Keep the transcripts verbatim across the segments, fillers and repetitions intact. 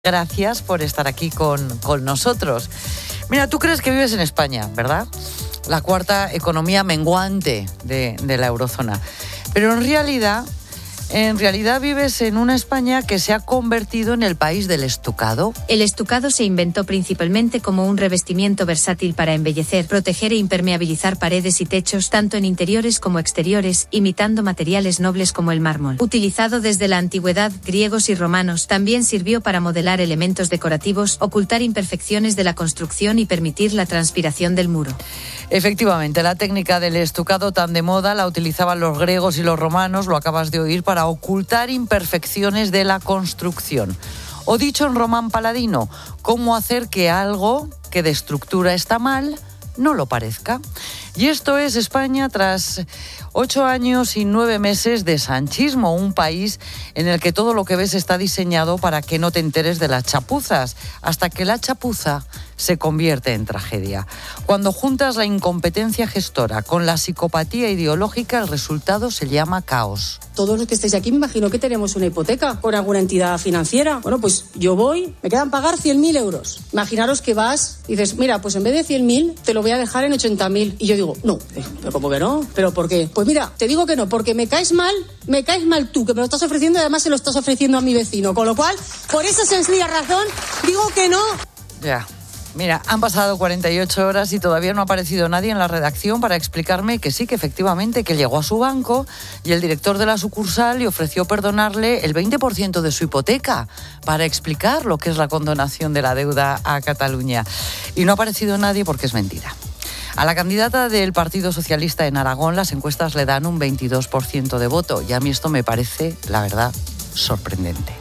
Gracias por estar aquí con, con nosotros. Mira, tú crees que vives en España, ¿verdad? La cuarta economía menguante de, de la eurozona. Pero en realidad, en realidad vives en una España que se ha convertido en el país del estucado. El estucado se inventó principalmente como un revestimiento versátil para embellecer, proteger e impermeabilizar paredes y techos, tanto en interiores como exteriores, imitando materiales nobles como el mármol. Utilizado desde la antigüedad, griegos y romanos, también sirvió para modelar elementos decorativos, ocultar imperfecciones de la construcción y permitir la transpiración del muro. Efectivamente, la técnica del estucado tan de moda la utilizaban los griegos y los romanos, lo acabas de oír, para ocultar imperfecciones de la construcción. O dicho en román paladino, cómo hacer que algo que de estructura está mal no lo parezca. Y esto es España tras ocho años y nueve meses de sanchismo, un país en el que todo lo que ves está diseñado para que no te enteres de las chapuzas, hasta que la chapuza se convierte en tragedia. Cuando juntas la incompetencia gestora con la psicopatía ideológica, el resultado se llama caos. Todos los que estáis aquí me imagino que tenemos una hipoteca con alguna entidad financiera. Bueno, pues yo voy, me quedan pagar cien mil euros. Imaginaros que vas y dices, mira, pues en vez de cien mil te lo voy a dejar en ochenta mil. Y yo digo, no, pero ¿cómo que no? ¿Pero por qué? Pues mira, te digo que no, porque me caes mal, me caes mal tú, que me lo estás ofreciendo y además se lo estás ofreciendo a mi vecino. Con lo cual, por esa sencilla razón, digo que no. Ya. Mira, han pasado cuarenta y ocho horas y todavía no ha aparecido nadie en la redacción para explicarme que sí, que efectivamente, que llegó a su banco y el director de la sucursal le ofreció perdonarle el veinte por ciento de su hipoteca para explicar lo que es la condonación de la deuda a Cataluña. Y no ha aparecido nadie porque es mentira. A la candidata del Partido Socialista en Aragón las encuestas le dan un veintidós por ciento de voto y a mí esto me parece, la verdad, sorprendente.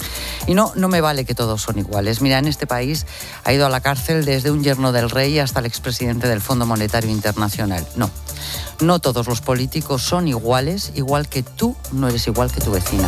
Y no, no me vale que todos son iguales. Mira, en este país ha ido a la cárcel desde un yerno del rey hasta el expresidente del Fondo Monetario Internacional. No, no todos los políticos son iguales, igual que tú no eres igual que tu vecina.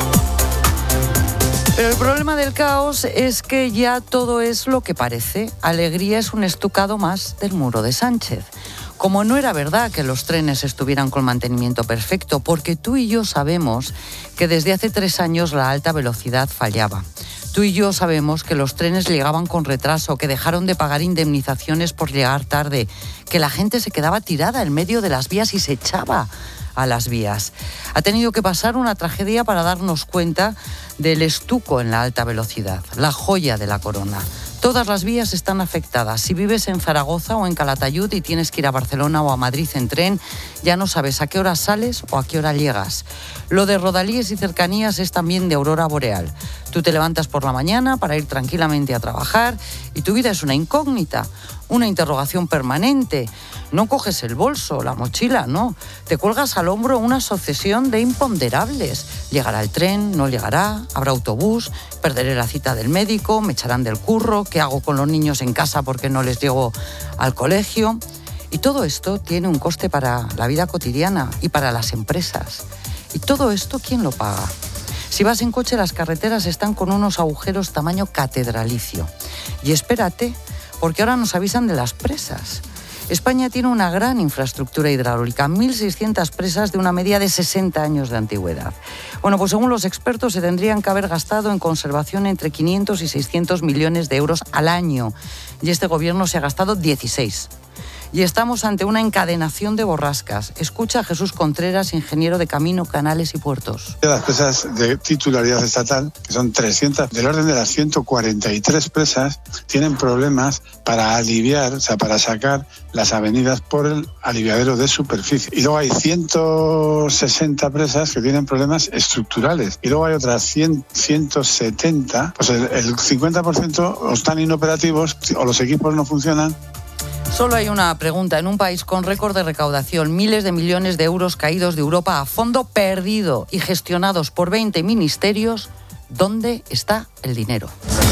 Pero el problema del caos es que ya todo es lo que parece. Alegría es un estucado más del muro de Sánchez. Como no era verdad que los trenes estuvieran con mantenimiento perfecto, porque tú y yo sabemos que desde hace tres años la alta velocidad fallaba. Tú y yo sabemos que los trenes llegaban con retraso, que dejaron de pagar indemnizaciones por llegar tarde, que la gente se quedaba tirada en medio de las vías y se echaba a las vías. Ha tenido que pasar una tragedia para darnos cuenta del estuco en la alta velocidad, la joya de la corona. Todas las vías están afectadas. Si vives en Zaragoza o en Calatayud y tienes que ir a Barcelona o a Madrid en tren, ya no sabes a qué hora sales o a qué hora llegas. Lo de rodalíes y cercanías es también de aurora boreal. Tú te levantas por la mañana para ir tranquilamente a trabajar y tu vida es una incógnita, una interrogación permanente. No coges el bolso, la mochila, no. Te cuelgas al hombro una sucesión de imponderables. ¿Llegará el tren? ¿No llegará? ¿Habrá autobús? ¿Perderé la cita del médico? ¿Me echarán del curro? ¿Qué hago con los niños en casa porque no les llego al colegio? Y todo esto tiene un coste para la vida cotidiana y para las empresas. ¿Y todo esto quién lo paga? Si vas en coche, las carreteras están con unos agujeros tamaño catedralicio. Y espérate, porque ahora nos avisan de las presas. España tiene una gran infraestructura hidráulica, mil seiscientas presas de una media de sesenta años de antigüedad. Bueno, pues según los expertos se tendrían que haber gastado en conservación entre quinientos y seiscientos millones de euros al año. Y este gobierno se ha gastado dieciséis. Y estamos ante una encadenación de borrascas. Escucha a Jesús Contreras, ingeniero de Camino, Canales y Puertos. Las presas de titularidad estatal, que son trescientas, del orden de las ciento cuarenta y tres presas, tienen problemas para aliviar, o sea, para sacar las avenidas por el aliviadero de superficie. Y luego hay ciento sesenta presas que tienen problemas estructurales. Y luego hay otras cien, ciento setenta, pues el, el cincuenta por ciento o están inoperativos o los equipos no funcionan. Solo hay una pregunta. En un país con récord de recaudación, miles de millones de euros caídos de Europa a fondo perdido y gestionados por veinte ministerios, ¿dónde está el dinero?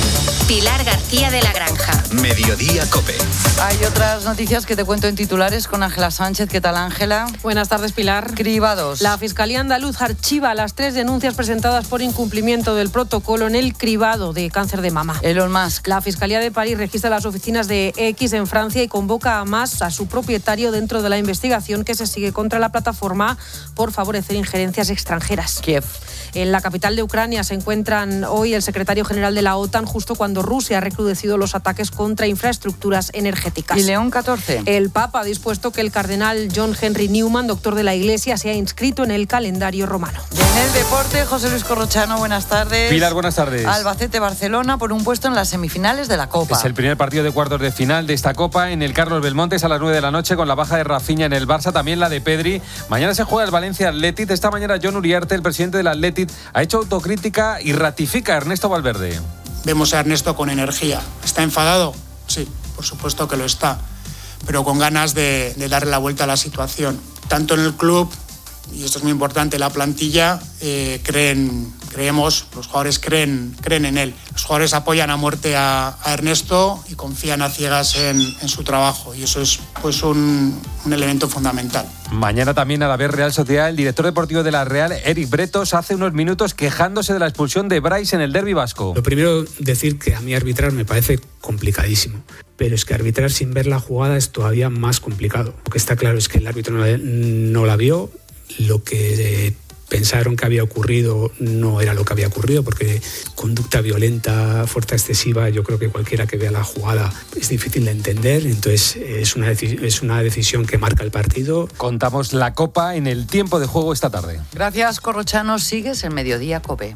Pilar García de la Granja. Mediodía COPE. Hay otras noticias que te cuento en titulares con Ángela Sánchez. ¿Qué tal, Ángela? Buenas tardes, Pilar. Cribados. La Fiscalía Andaluz archiva las tres denuncias presentadas por incumplimiento del protocolo en el cribado de cáncer de mama. Elon Musk. La Fiscalía de París registra las oficinas de X en Francia y convoca a Musk, a su propietario, dentro de la investigación que se sigue contra la plataforma por favorecer injerencias extranjeras. Kiev. En la capital de Ucrania se encuentran hoy el secretario general de la OTAN justo cuando Rusia ha recrudecido los ataques contra infraestructuras energéticas. ¿Y León catorce? El Papa ha dispuesto que el cardenal John Henry Newman, doctor de la Iglesia, sea inscrito en el calendario romano. En el deporte, José Luis Corrochano, buenas tardes. Pilar, buenas tardes. Albacete-Barcelona por un puesto en las semifinales de la Copa. Es el primer partido de cuartos de final de esta Copa en el Carlos Belmontes a las nueve de la noche, con la baja de Rafinha en el Barça, también la de Pedri. Mañana se juega el Valencia Athletic. Esta mañana Jon Uriarte, el presidente del Athletic, ha hecho autocrítica y ratifica a Ernesto Valverde. Vemos a Ernesto con energía. ¿Está enfadado? Sí, por supuesto que lo está, pero con ganas de, de darle la vuelta a la situación. Tanto en el club, y esto es muy importante, la plantilla, eh, creen, creemos, los jugadores creen, creen en él. Los jugadores apoyan a muerte a, a Ernesto y confían a ciegas en, en su trabajo, y eso es pues un, un elemento fundamental. Mañana también a la vez Real Sociedad, el director deportivo de la Real, Eric Bretos, hace unos minutos quejándose de la expulsión de Brais en el derbi vasco. Lo primero, decir que a mí arbitrar me parece complicadísimo, pero es que arbitrar sin ver la jugada es todavía más complicado. Lo que está claro es que el árbitro no la, no la vio, lo que eh, pensaron que había ocurrido no era lo que había ocurrido, porque conducta violenta, fuerza excesiva, yo creo que cualquiera que vea la jugada es difícil de entender, entonces es una, es una decisión que marca el partido. Contamos la Copa en el tiempo de juego esta tarde. Gracias, Corrochano. Sigues en Mediodía COPE.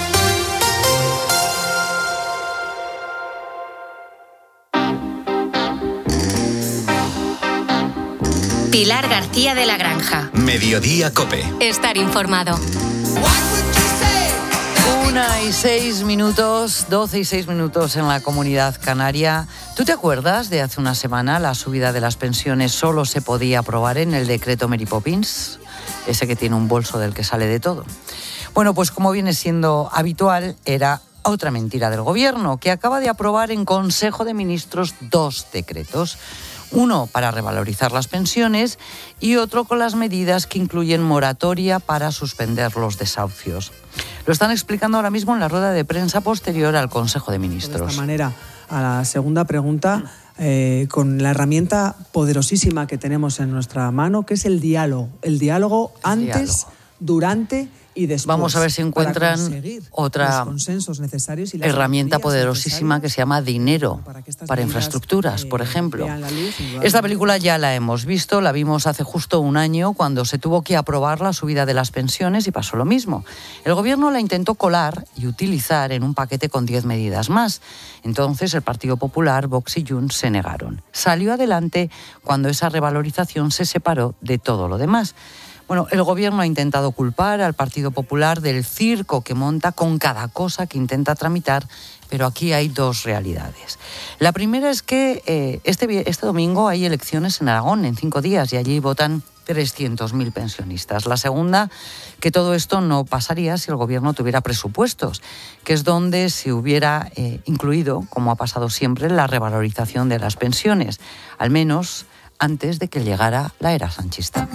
Pilar García de la Granja. Mediodía COPE. Estar informado. Una y seis minutos, doce y seis minutos en la Comunidad Canaria. ¿Tú te acuerdas de hace una semana la subida de las pensiones solo se podía aprobar en el decreto Mary Poppins? Ese que tiene un bolso del que sale de todo. Bueno, pues como viene siendo habitual, era otra mentira del Gobierno, que acaba de aprobar en Consejo de Ministros dos decretos. Uno para revalorizar las pensiones y otro con las medidas que incluyen moratoria para suspender los desahucios. Lo están explicando ahora mismo en la rueda de prensa posterior al Consejo de Ministros. De esta manera, a la segunda pregunta, eh, con la herramienta poderosísima que tenemos en nuestra mano, que es el diálogo. El diálogo el antes, diálogo. durante y después. Vamos a ver si encuentran otra y herramienta poderosísima que se llama dinero para, para infraestructuras, eh, por ejemplo. Esta película ya la hemos visto, la vimos hace justo un año cuando se tuvo que aprobar la subida de las pensiones y pasó lo mismo. El Gobierno la intentó colar y utilizar en un paquete con diez medidas más. Entonces el Partido Popular, Vox y Junts se negaron. Salió adelante cuando esa revalorización se separó de todo lo demás. Bueno, el Gobierno ha intentado culpar al Partido Popular del circo que monta con cada cosa que intenta tramitar, pero aquí hay dos realidades. La primera es que eh, este, este domingo hay elecciones en Aragón, en cinco días, y allí votan trescientos mil pensionistas. La segunda, que todo esto no pasaría si el Gobierno tuviera presupuestos, que es donde se hubiera eh, incluido, como ha pasado siempre, la revalorización de las pensiones, al menos antes de que llegara la era sanchista.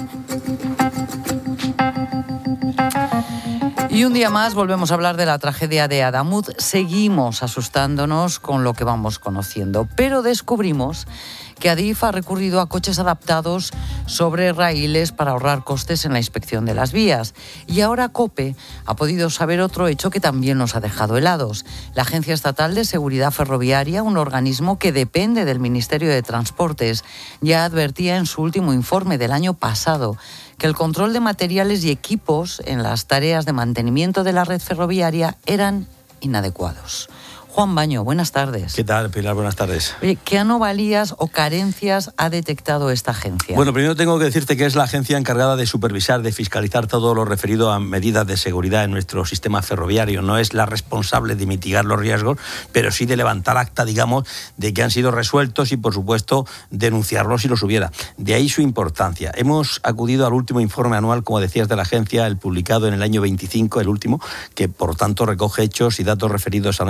Y un día más volvemos a hablar de la tragedia de Adamuz. Seguimos asustándonos con lo que vamos conociendo, pero descubrimos que Adif ha recurrido a coches adaptados sobre raíles para ahorrar costes en la inspección de las vías. Y ahora COPE ha podido saber otro hecho que también nos ha dejado helados. La Agencia Estatal de Seguridad Ferroviaria, un organismo que depende del Ministerio de Transportes, ya advertía en su último informe del año pasado que el control de materiales y equipos en las tareas de mantenimiento de la red ferroviaria eran inadecuados. Juan Baño, buenas tardes. ¿Qué tal, Pilar? Buenas tardes. Oye, ¿qué anomalías o carencias ha detectado esta agencia? Bueno, primero tengo que decirte que es la agencia encargada de supervisar, de fiscalizar todo lo referido a medidas de seguridad en nuestro sistema ferroviario. No es la responsable de mitigar los riesgos, pero sí de levantar acta, digamos, de que han sido resueltos y, por supuesto, denunciarlos si los hubiera. De ahí su importancia. Hemos acudido al último informe anual, como decías, de la agencia, el publicado en el año veinticinco, el último, que por tanto recoge hechos y datos referidos al año veinticuatro,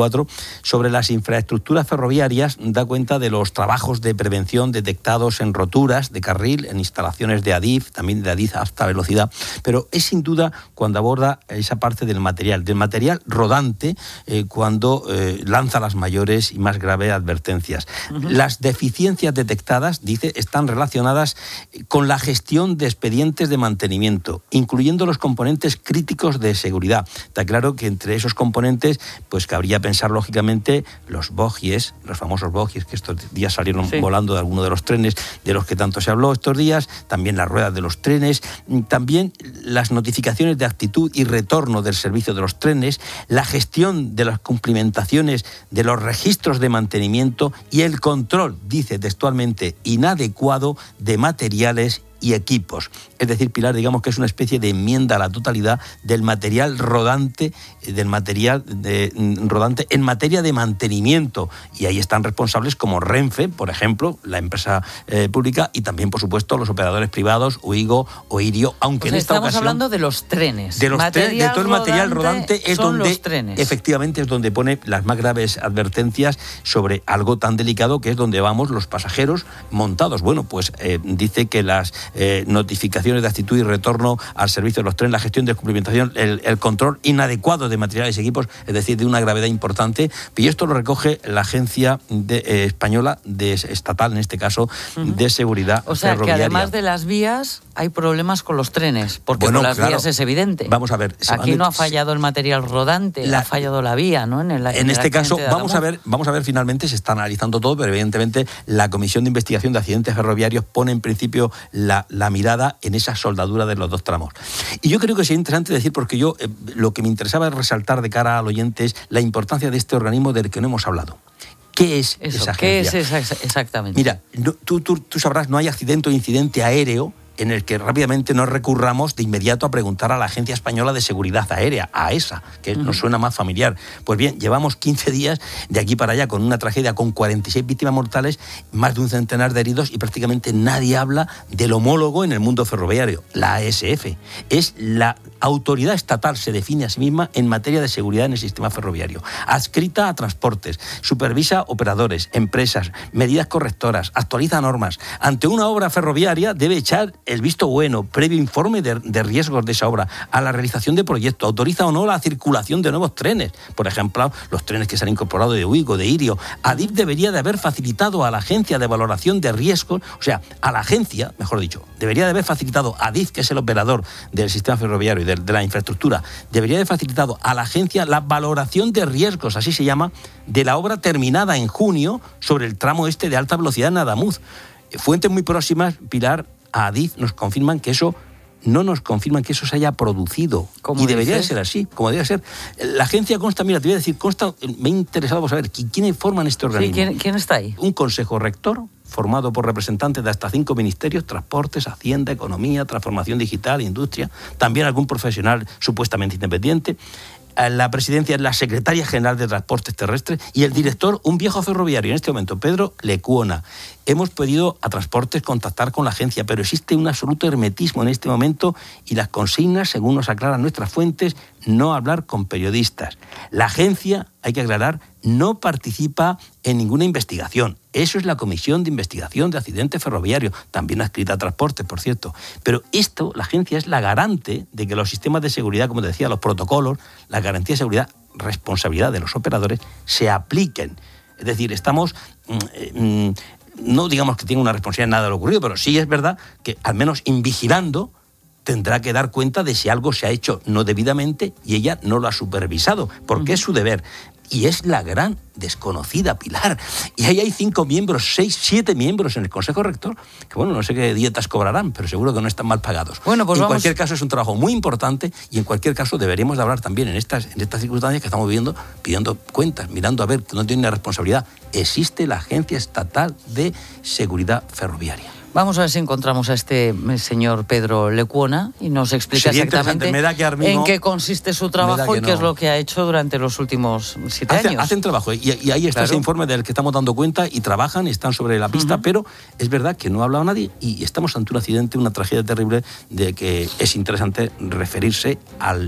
veinticuatro, sobre las infraestructuras ferroviarias, da cuenta de los trabajos de prevención detectados en roturas de carril, en instalaciones de Adif, también de Adif a alta velocidad, pero es sin duda cuando aborda esa parte del material, del material rodante, eh, cuando eh, lanza las mayores y más graves advertencias. Uh-huh. Las deficiencias detectadas, dice, están relacionadas con la gestión de expedientes de mantenimiento, incluyendo los componentes críticos de seguridad. Está claro que entre esos componentes, pues cabría pensar lógicamente los bogies, los famosos bogies que estos días salieron sí. volando de alguno de los trenes de los que tanto se habló estos días, también las ruedas de los trenes, también las notificaciones de actitud y retorno del servicio de los trenes, la gestión de las cumplimentaciones de los registros de mantenimiento y el control, dice textualmente, inadecuado de materiales y equipos. Es decir, Pilar, digamos que es una especie de enmienda a la totalidad del material rodante, del material de, rodante en materia de mantenimiento. Y ahí están responsables como Renfe, por ejemplo, la empresa eh, pública, y también, por supuesto, los operadores privados, Uigo o Irio, aunque pues en esta estamos ocasión... hablando de los trenes. De, los tre- de todo el material rodante es son donde, los trenes. Efectivamente, es donde pone las más graves advertencias sobre algo tan delicado que es donde vamos los pasajeros montados. Bueno, pues eh, dice que las Eh, notificaciones de actitud y retorno al servicio de los trenes, la gestión de cumplimentación, el, el control inadecuado de materiales y equipos, es decir, de una gravedad importante. Y esto lo recoge la agencia de, eh, española, de, estatal en este caso, uh-huh. de seguridad o sea, ferroviaria. Que además de las vías hay problemas con los trenes, porque bueno, con las claro. vías es evidente. Vamos a ver. Aquí no ha fallado el material rodante, la, ha fallado la vía, ¿no? En, el, en, en este caso, vamos a ver, vamos a ver, finalmente se está analizando todo, pero evidentemente la Comisión de Investigación de Accidentes Ferroviarios pone en principio la, la mirada en esa soldadura de los dos tramos. Y yo creo que sería interesante decir, porque yo eh, lo que me interesaba es resaltar de cara al oyente es la importancia de este organismo del que no hemos hablado. ¿Qué es Eso, esa ¿qué agencia? es esa, exactamente? Mira, no, tú, tú, tú sabrás, no hay accidente o incidente aéreo en el que rápidamente nos recurramos de inmediato a preguntar a la Agencia Española de Seguridad Aérea, a esa, que uh-huh. nos suena más familiar. Pues bien, llevamos quince días de aquí para allá con una tragedia con cuarenta y seis víctimas mortales, más de un centenar de heridos y prácticamente nadie habla del homólogo en el mundo ferroviario, la A S F. Es la autoridad estatal, se define a sí misma en materia de seguridad en el sistema ferroviario, adscrita a transportes, supervisa operadores, empresas, medidas correctoras, actualiza normas. Ante una obra ferroviaria debe echar el visto bueno, previo informe de, de riesgos de esa obra, a la realización de proyectos, autoriza o no la circulación de nuevos trenes, por ejemplo, los trenes que se han incorporado de Uigo, de Irio. Adif debería de haber facilitado a la agencia de valoración de riesgos, o sea, a la agencia, mejor dicho, debería de haber facilitado a Adif, que es el operador del sistema ferroviario y de, de la infraestructura, debería de haber facilitado a la agencia la valoración de riesgos, así se llama, de la obra terminada en junio sobre el tramo este de alta velocidad en Adamuz. Fuentes muy próximas, Pilar, a Adif nos confirman que eso no nos confirman que eso se haya producido. Y debería dices? de ser así, como debería ser. La agencia consta, mira, te voy a decir, consta, me he interesado por saber quiénes forman este organismo. Sí, ¿quién, ¿quién está ahí? Un consejo rector formado por representantes de hasta cinco ministerios, transportes, hacienda, economía, transformación digital, industria, también algún profesional supuestamente independiente. La presidencia es la secretaria general de Transportes Terrestres y el director, un viejo ferroviario en este momento, Pedro Lecuona. Hemos pedido a Transportes contactar con la agencia, pero existe un absoluto hermetismo en este momento y las consignas, según nos aclaran nuestras fuentes, no hablar con periodistas. La agencia, hay que aclarar, no participa en ninguna investigación. Eso es la Comisión de Investigación de Accidentes Ferroviarios, también adscrita a Transportes, por cierto. Pero esto, la agencia es la garante de que los sistemas de seguridad, como te decía, los protocolos, la garantía de seguridad, responsabilidad de los operadores, se apliquen. Es decir, estamos... Mm, mm, no digamos que tiene una responsabilidad en nada de lo ocurrido, pero sí es verdad que, al menos invigilando, tendrá que dar cuenta de si algo se ha hecho no debidamente y ella no lo ha supervisado, porque uh-huh. es su deber. Y es la gran desconocida, Pilar. Y ahí hay cinco miembros, seis, siete miembros en el Consejo Rector, que bueno, no sé qué dietas cobrarán, pero seguro que no están mal pagados. Bueno, pues en vamos... cualquier caso es un trabajo muy importante y en cualquier caso deberíamos de hablar también en estas, en estas circunstancias que estamos viviendo, pidiendo cuentas, mirando a ver que no tiene una responsabilidad. Existe la Agencia Estatal de Seguridad Ferroviaria. Vamos a ver si encontramos a este señor Pedro Lecuona y nos explica Sería exactamente me da que Armino, en qué consiste su trabajo y qué no. es lo que ha hecho durante los últimos siete Hace, años. Hacen trabajo y, y ahí está claro. ese informe del que estamos dando cuenta y trabajan, están sobre la pista, uh-huh. pero es verdad que no ha hablado nadie y estamos ante un accidente, una tragedia terrible de que es interesante referirse al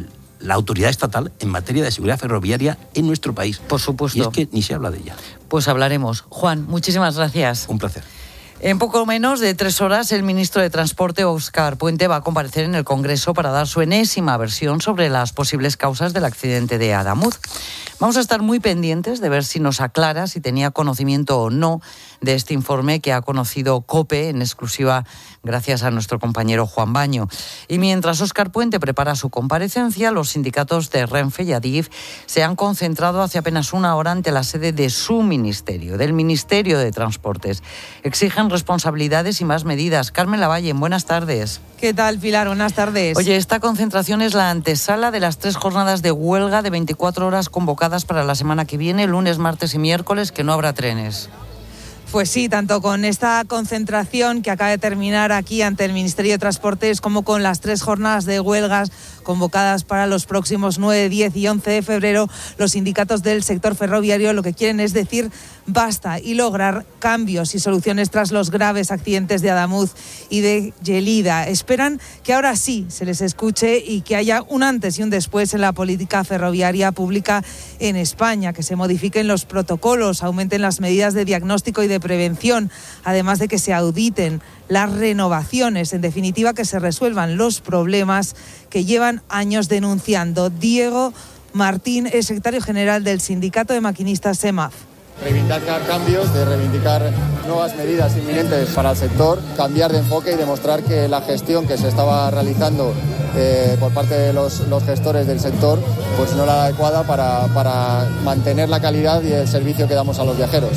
la autoridad estatal en materia de seguridad ferroviaria en nuestro país. Por supuesto. Y es que ni se habla de ella. Pues hablaremos. Juan, muchísimas gracias. Un placer. En poco menos de tres horas, el ministro de Transporte, Óscar Puente, va a comparecer en el Congreso para dar su enésima versión sobre las posibles causas del accidente de Adamuz. Vamos a estar muy pendientes de ver si nos aclara si tenía conocimiento o no de este informe que ha conocido COPE en exclusiva gracias a nuestro compañero Juan Baño. Y mientras Óscar Puente prepara su comparecencia, los sindicatos de Renfe y Adif se han concentrado hace apenas una hora ante la sede de su ministerio, del Ministerio de Transportes. Exigen responsabilidades y más medidas. Carmen Lavalle, buenas tardes. ¿Qué tal, Pilar? Buenas tardes. Oye, esta concentración es la antesala de las tres jornadas de huelga de veinticuatro horas convocadas para la semana que viene, lunes, martes y miércoles, que no habrá trenes. Pues sí, tanto con esta concentración que acaba de terminar aquí ante el Ministerio de Transportes como con las tres jornadas de huelgas convocadas para los próximos nueve, diez y once de febrero, los sindicatos del sector ferroviario lo que quieren es decir basta y lograr cambios y soluciones tras los graves accidentes de Adamuz y de Gelida. Esperan que ahora sí se les escuche y que haya un antes y un después en la política ferroviaria pública en España, que se modifiquen los protocolos, aumenten las medidas de diagnóstico y de prevención, además de que se auditen las renovaciones, en definitiva que se resuelvan los problemas que llevan años denunciando. Diego Martín es secretario general del Sindicato de Maquinistas SEMAF. Reivindicar cambios, de reivindicar nuevas medidas inminentes para el sector, cambiar de enfoque y demostrar que la gestión que se estaba realizando eh, por parte de los, los gestores del sector pues no era adecuada para, para mantener la calidad y el servicio que damos a los viajeros.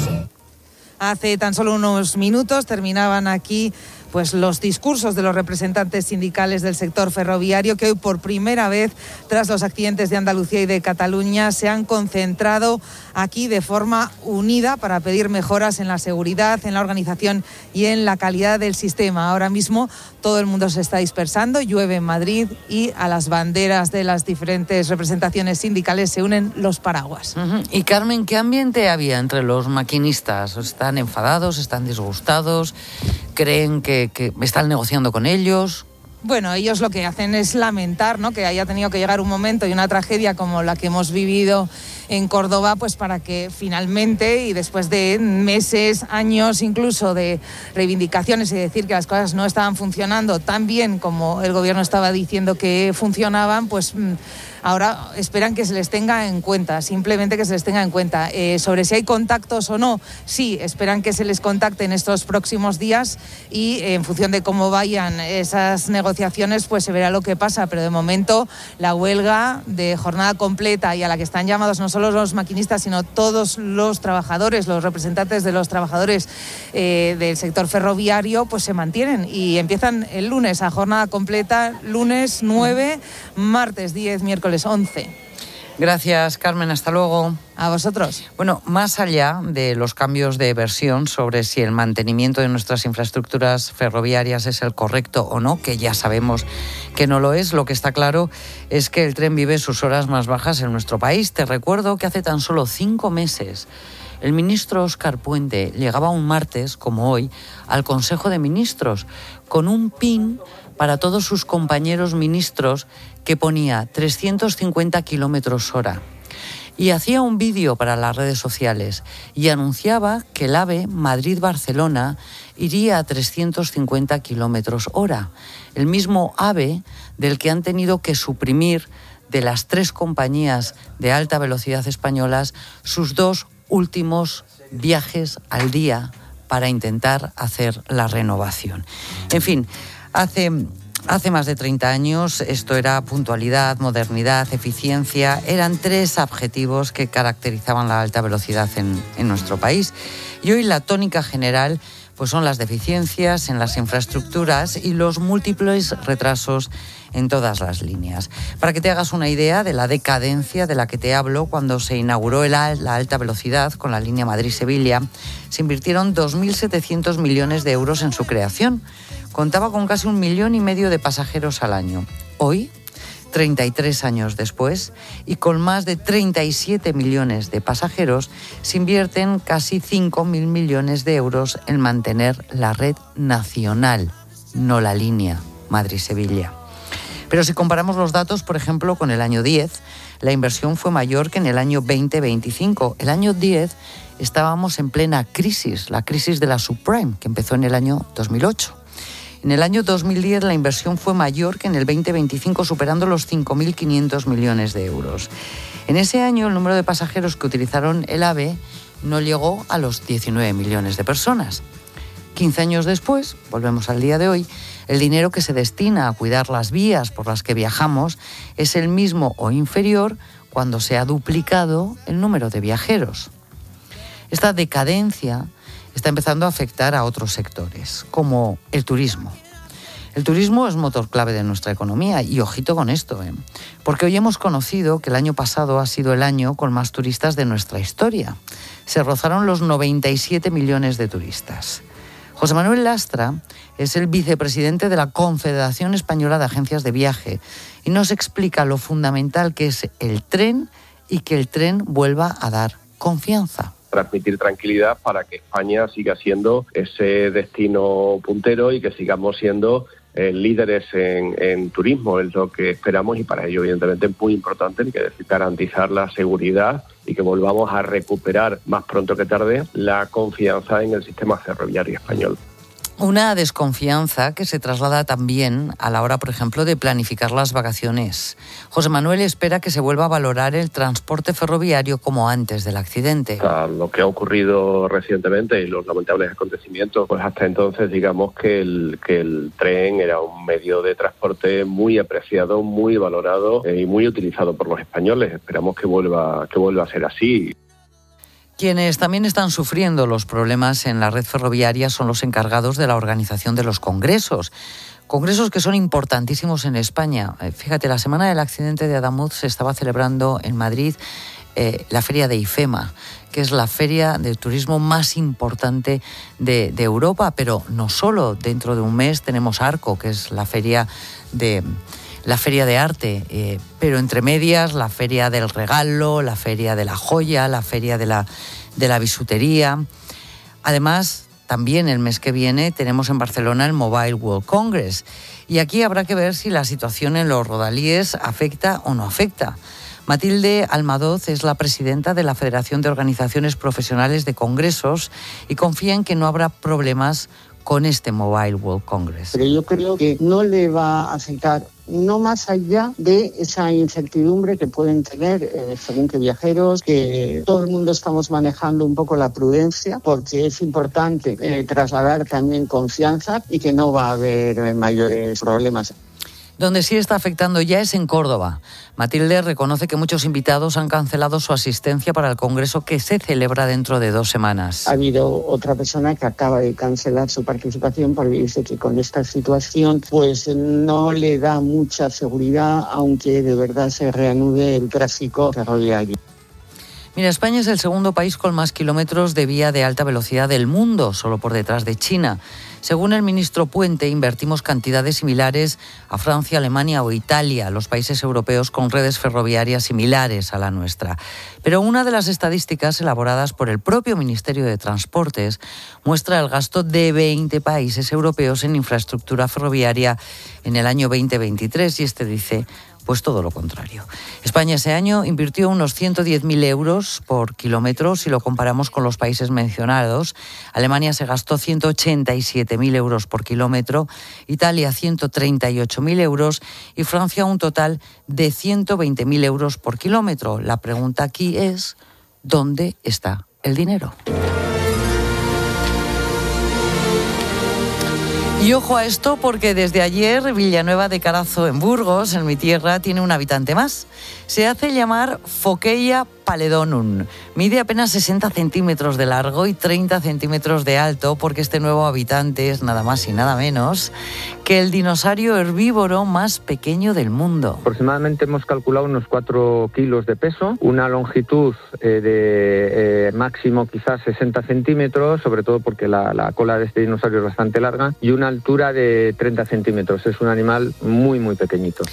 Hace tan solo unos minutos terminaban aquí pues los discursos de los representantes sindicales del sector ferroviario, que hoy por primera vez, tras los accidentes de Andalucía y de Cataluña, se han concentrado aquí de forma unida para pedir mejoras en la seguridad, en la organización y en la calidad del sistema. Ahora mismo todo el mundo se está dispersando, llueve en Madrid y a las banderas de las diferentes representaciones sindicales se unen los paraguas. Uh-huh. Y Carmen, ¿qué ambiente había entre los maquinistas? ¿Están enfadados? ¿Están disgustados? ¿Creen que, que están negociando con ellos? Bueno, ellos lo que hacen es lamentar, ¿no?, que haya tenido que llegar un momento y una tragedia como la que hemos vivido en Córdoba, pues para que finalmente, y después de meses, años incluso de reivindicaciones y decir que las cosas no estaban funcionando tan bien como el gobierno estaba diciendo que funcionaban, pues ahora esperan que se les tenga en cuenta, simplemente que se les tenga en cuenta. Eh, sobre si hay contactos o no, sí, esperan que se les contacte en estos próximos días y eh, en función de cómo vayan esas negociaciones, pues se verá lo que pasa. Pero de momento la huelga de jornada completa y a la que están llamados no solo los maquinistas, sino todos los trabajadores, los representantes de los trabajadores eh, del sector ferroviario, pues se mantienen y empiezan el lunes a jornada completa, lunes nueve, martes diez, miércoles once. Gracias, Carmen. Hasta luego. A vosotros. Bueno, más allá de los cambios de versión sobre si el mantenimiento de nuestras infraestructuras ferroviarias es el correcto o no, que ya sabemos que no lo es, lo que está claro es que el tren vive sus horas más bajas en nuestro país. Te recuerdo que hace tan solo cinco meses el ministro Óscar Puente llegaba un martes, como hoy, al Consejo de Ministros con un pin para todos sus compañeros ministros que ponía trescientos cincuenta kilómetros hora. Y hacía un vídeo para las redes sociales y anunciaba que el AVE Madrid-Barcelona iría a trescientos cincuenta kilómetros hora. El mismo AVE del que han tenido que suprimir de las tres compañías de alta velocidad españolas sus dos últimos viajes al día para intentar hacer la renovación. En fin, hace... Hace más de treinta años esto era puntualidad, modernidad, eficiencia. Eran tres adjetivos que caracterizaban la alta velocidad en, en nuestro país. Y hoy la tónica general pues son las deficiencias en las infraestructuras y los múltiples retrasos en todas las líneas. Para que te hagas una idea de la decadencia de la que te hablo, cuando se inauguró el, la alta velocidad con la línea Madrid-Sevilla, se invirtieron dos mil setecientos millones de euros en su creación. Contaba con casi un millón y medio de pasajeros al año. Hoy, treinta y tres años después, y con más de treinta y siete millones de pasajeros, se invierten casi cinco mil millones de euros en mantener la red nacional, no la línea Madrid-Sevilla. Pero si comparamos los datos, por ejemplo, con el año diez, la inversión fue mayor que en el año veinte veinticinco. El año diez estábamos en plena crisis, la crisis de la subprime, que empezó en el año dos mil ocho. En el año dos mil diez la inversión fue mayor que en el veinte veinticinco, superando los cinco mil quinientos millones de euros. En ese año el número de pasajeros que utilizaron el AVE no llegó a los diecinueve millones de personas. quince años después, volvemos al día de hoy, el dinero que se destina a cuidar las vías por las que viajamos es el mismo o inferior cuando se ha duplicado el número de viajeros. Esta decadencia está empezando a afectar a otros sectores, como el turismo. El turismo es motor clave de nuestra economía y ojito con esto, ¿eh? Porque hoy hemos conocido que el año pasado ha sido el año con más turistas de nuestra historia. Se rozaron los noventa y siete millones de turistas. José Manuel Lastra es el vicepresidente de la Confederación Española de Agencias de Viaje y nos explica lo fundamental que es el tren y que el tren vuelva a dar confianza. Transmitir tranquilidad para que España siga siendo ese destino puntero y que sigamos siendo eh, líderes en, en turismo, es lo que esperamos, y para ello evidentemente es muy importante que decir, garantizar la seguridad y que volvamos a recuperar más pronto que tarde la confianza en el sistema ferroviario español. Una desconfianza que se traslada también a la hora, por ejemplo, de planificar las vacaciones. José Manuel espera que se vuelva a valorar el transporte ferroviario como antes del accidente. A lo que ha ocurrido recientemente y los lamentables acontecimientos, pues hasta entonces digamos que el, que el tren era un medio de transporte muy apreciado, muy valorado eh, y muy utilizado por los españoles. Esperamos que vuelva, que vuelva a ser así. Quienes también están sufriendo los problemas en la red ferroviaria son los encargados de la organización de los congresos. Congresos que son importantísimos en España. Fíjate, la semana del accidente de Adamuz se estaba celebrando en Madrid eh, la feria de IFEMA, que es la feria de turismo más importante de, de Europa, pero no solo. Dentro de un mes tenemos ARCO, que es la feria de... la feria de arte, eh, pero entre medias la feria del regalo, la feria de la joya, la feria de la, de la bisutería. Además, también el mes que viene tenemos en Barcelona el Mobile World Congress. Y aquí habrá que ver si la situación en los rodalíes afecta o no afecta. Matilde Almadoz es la presidenta de la Federación de Organizaciones Profesionales de Congresos y confía en que no habrá problemas con este Mobile World Congress. Pero yo creo que no le va a afectar, no más allá de esa incertidumbre que pueden tener eh, según que viajeros, que todo el mundo estamos manejando un poco la prudencia, porque es importante eh, trasladar también confianza y que no va a haber eh, mayores problemas. Donde sí está afectando ya es en Córdoba. Matilde reconoce que muchos invitados han cancelado su asistencia para el congreso que se celebra dentro de dos semanas. Ha habido otra persona que acaba de cancelar su participación porque dice que con esta situación pues no le da mucha seguridad, aunque de verdad se reanude el tráfico ferroviario. Mira, España es el segundo país con más kilómetros de vía de alta velocidad del mundo, solo por detrás de China. Según el ministro Puente, invertimos cantidades similares a Francia, Alemania o Italia, los países europeos con redes ferroviarias similares a la nuestra. Pero una de las estadísticas elaboradas por el propio Ministerio de Transportes muestra el gasto de veinte países europeos en infraestructura ferroviaria en el año veinte veintitrés, y este dice pues todo lo contrario. España ese año invirtió unos ciento diez mil euros por kilómetro si lo comparamos con los países mencionados. Alemania se gastó ciento ochenta y siete mil euros por kilómetro, Italia ciento treinta y ocho mil euros y Francia un total de ciento veinte mil euros por kilómetro. La pregunta aquí es, ¿dónde está el dinero? Y ojo a esto porque desde ayer Villanueva de Carazo en Burgos, en mi tierra, tiene un habitante más. Se hace llamar Phokeia paledonum. Mide apenas sesenta centímetros de largo y treinta centímetros de alto porque este nuevo habitante es nada más y nada menos que el dinosaurio herbívoro más pequeño del mundo. Aproximadamente hemos calculado unos cuatro kilos de peso, una longitud eh, de eh, máximo quizás sesenta centímetros, sobre todo porque la, la cola de este dinosaurio es bastante larga, y una altura de treinta centímetros. Es un animal muy, muy pequeñito.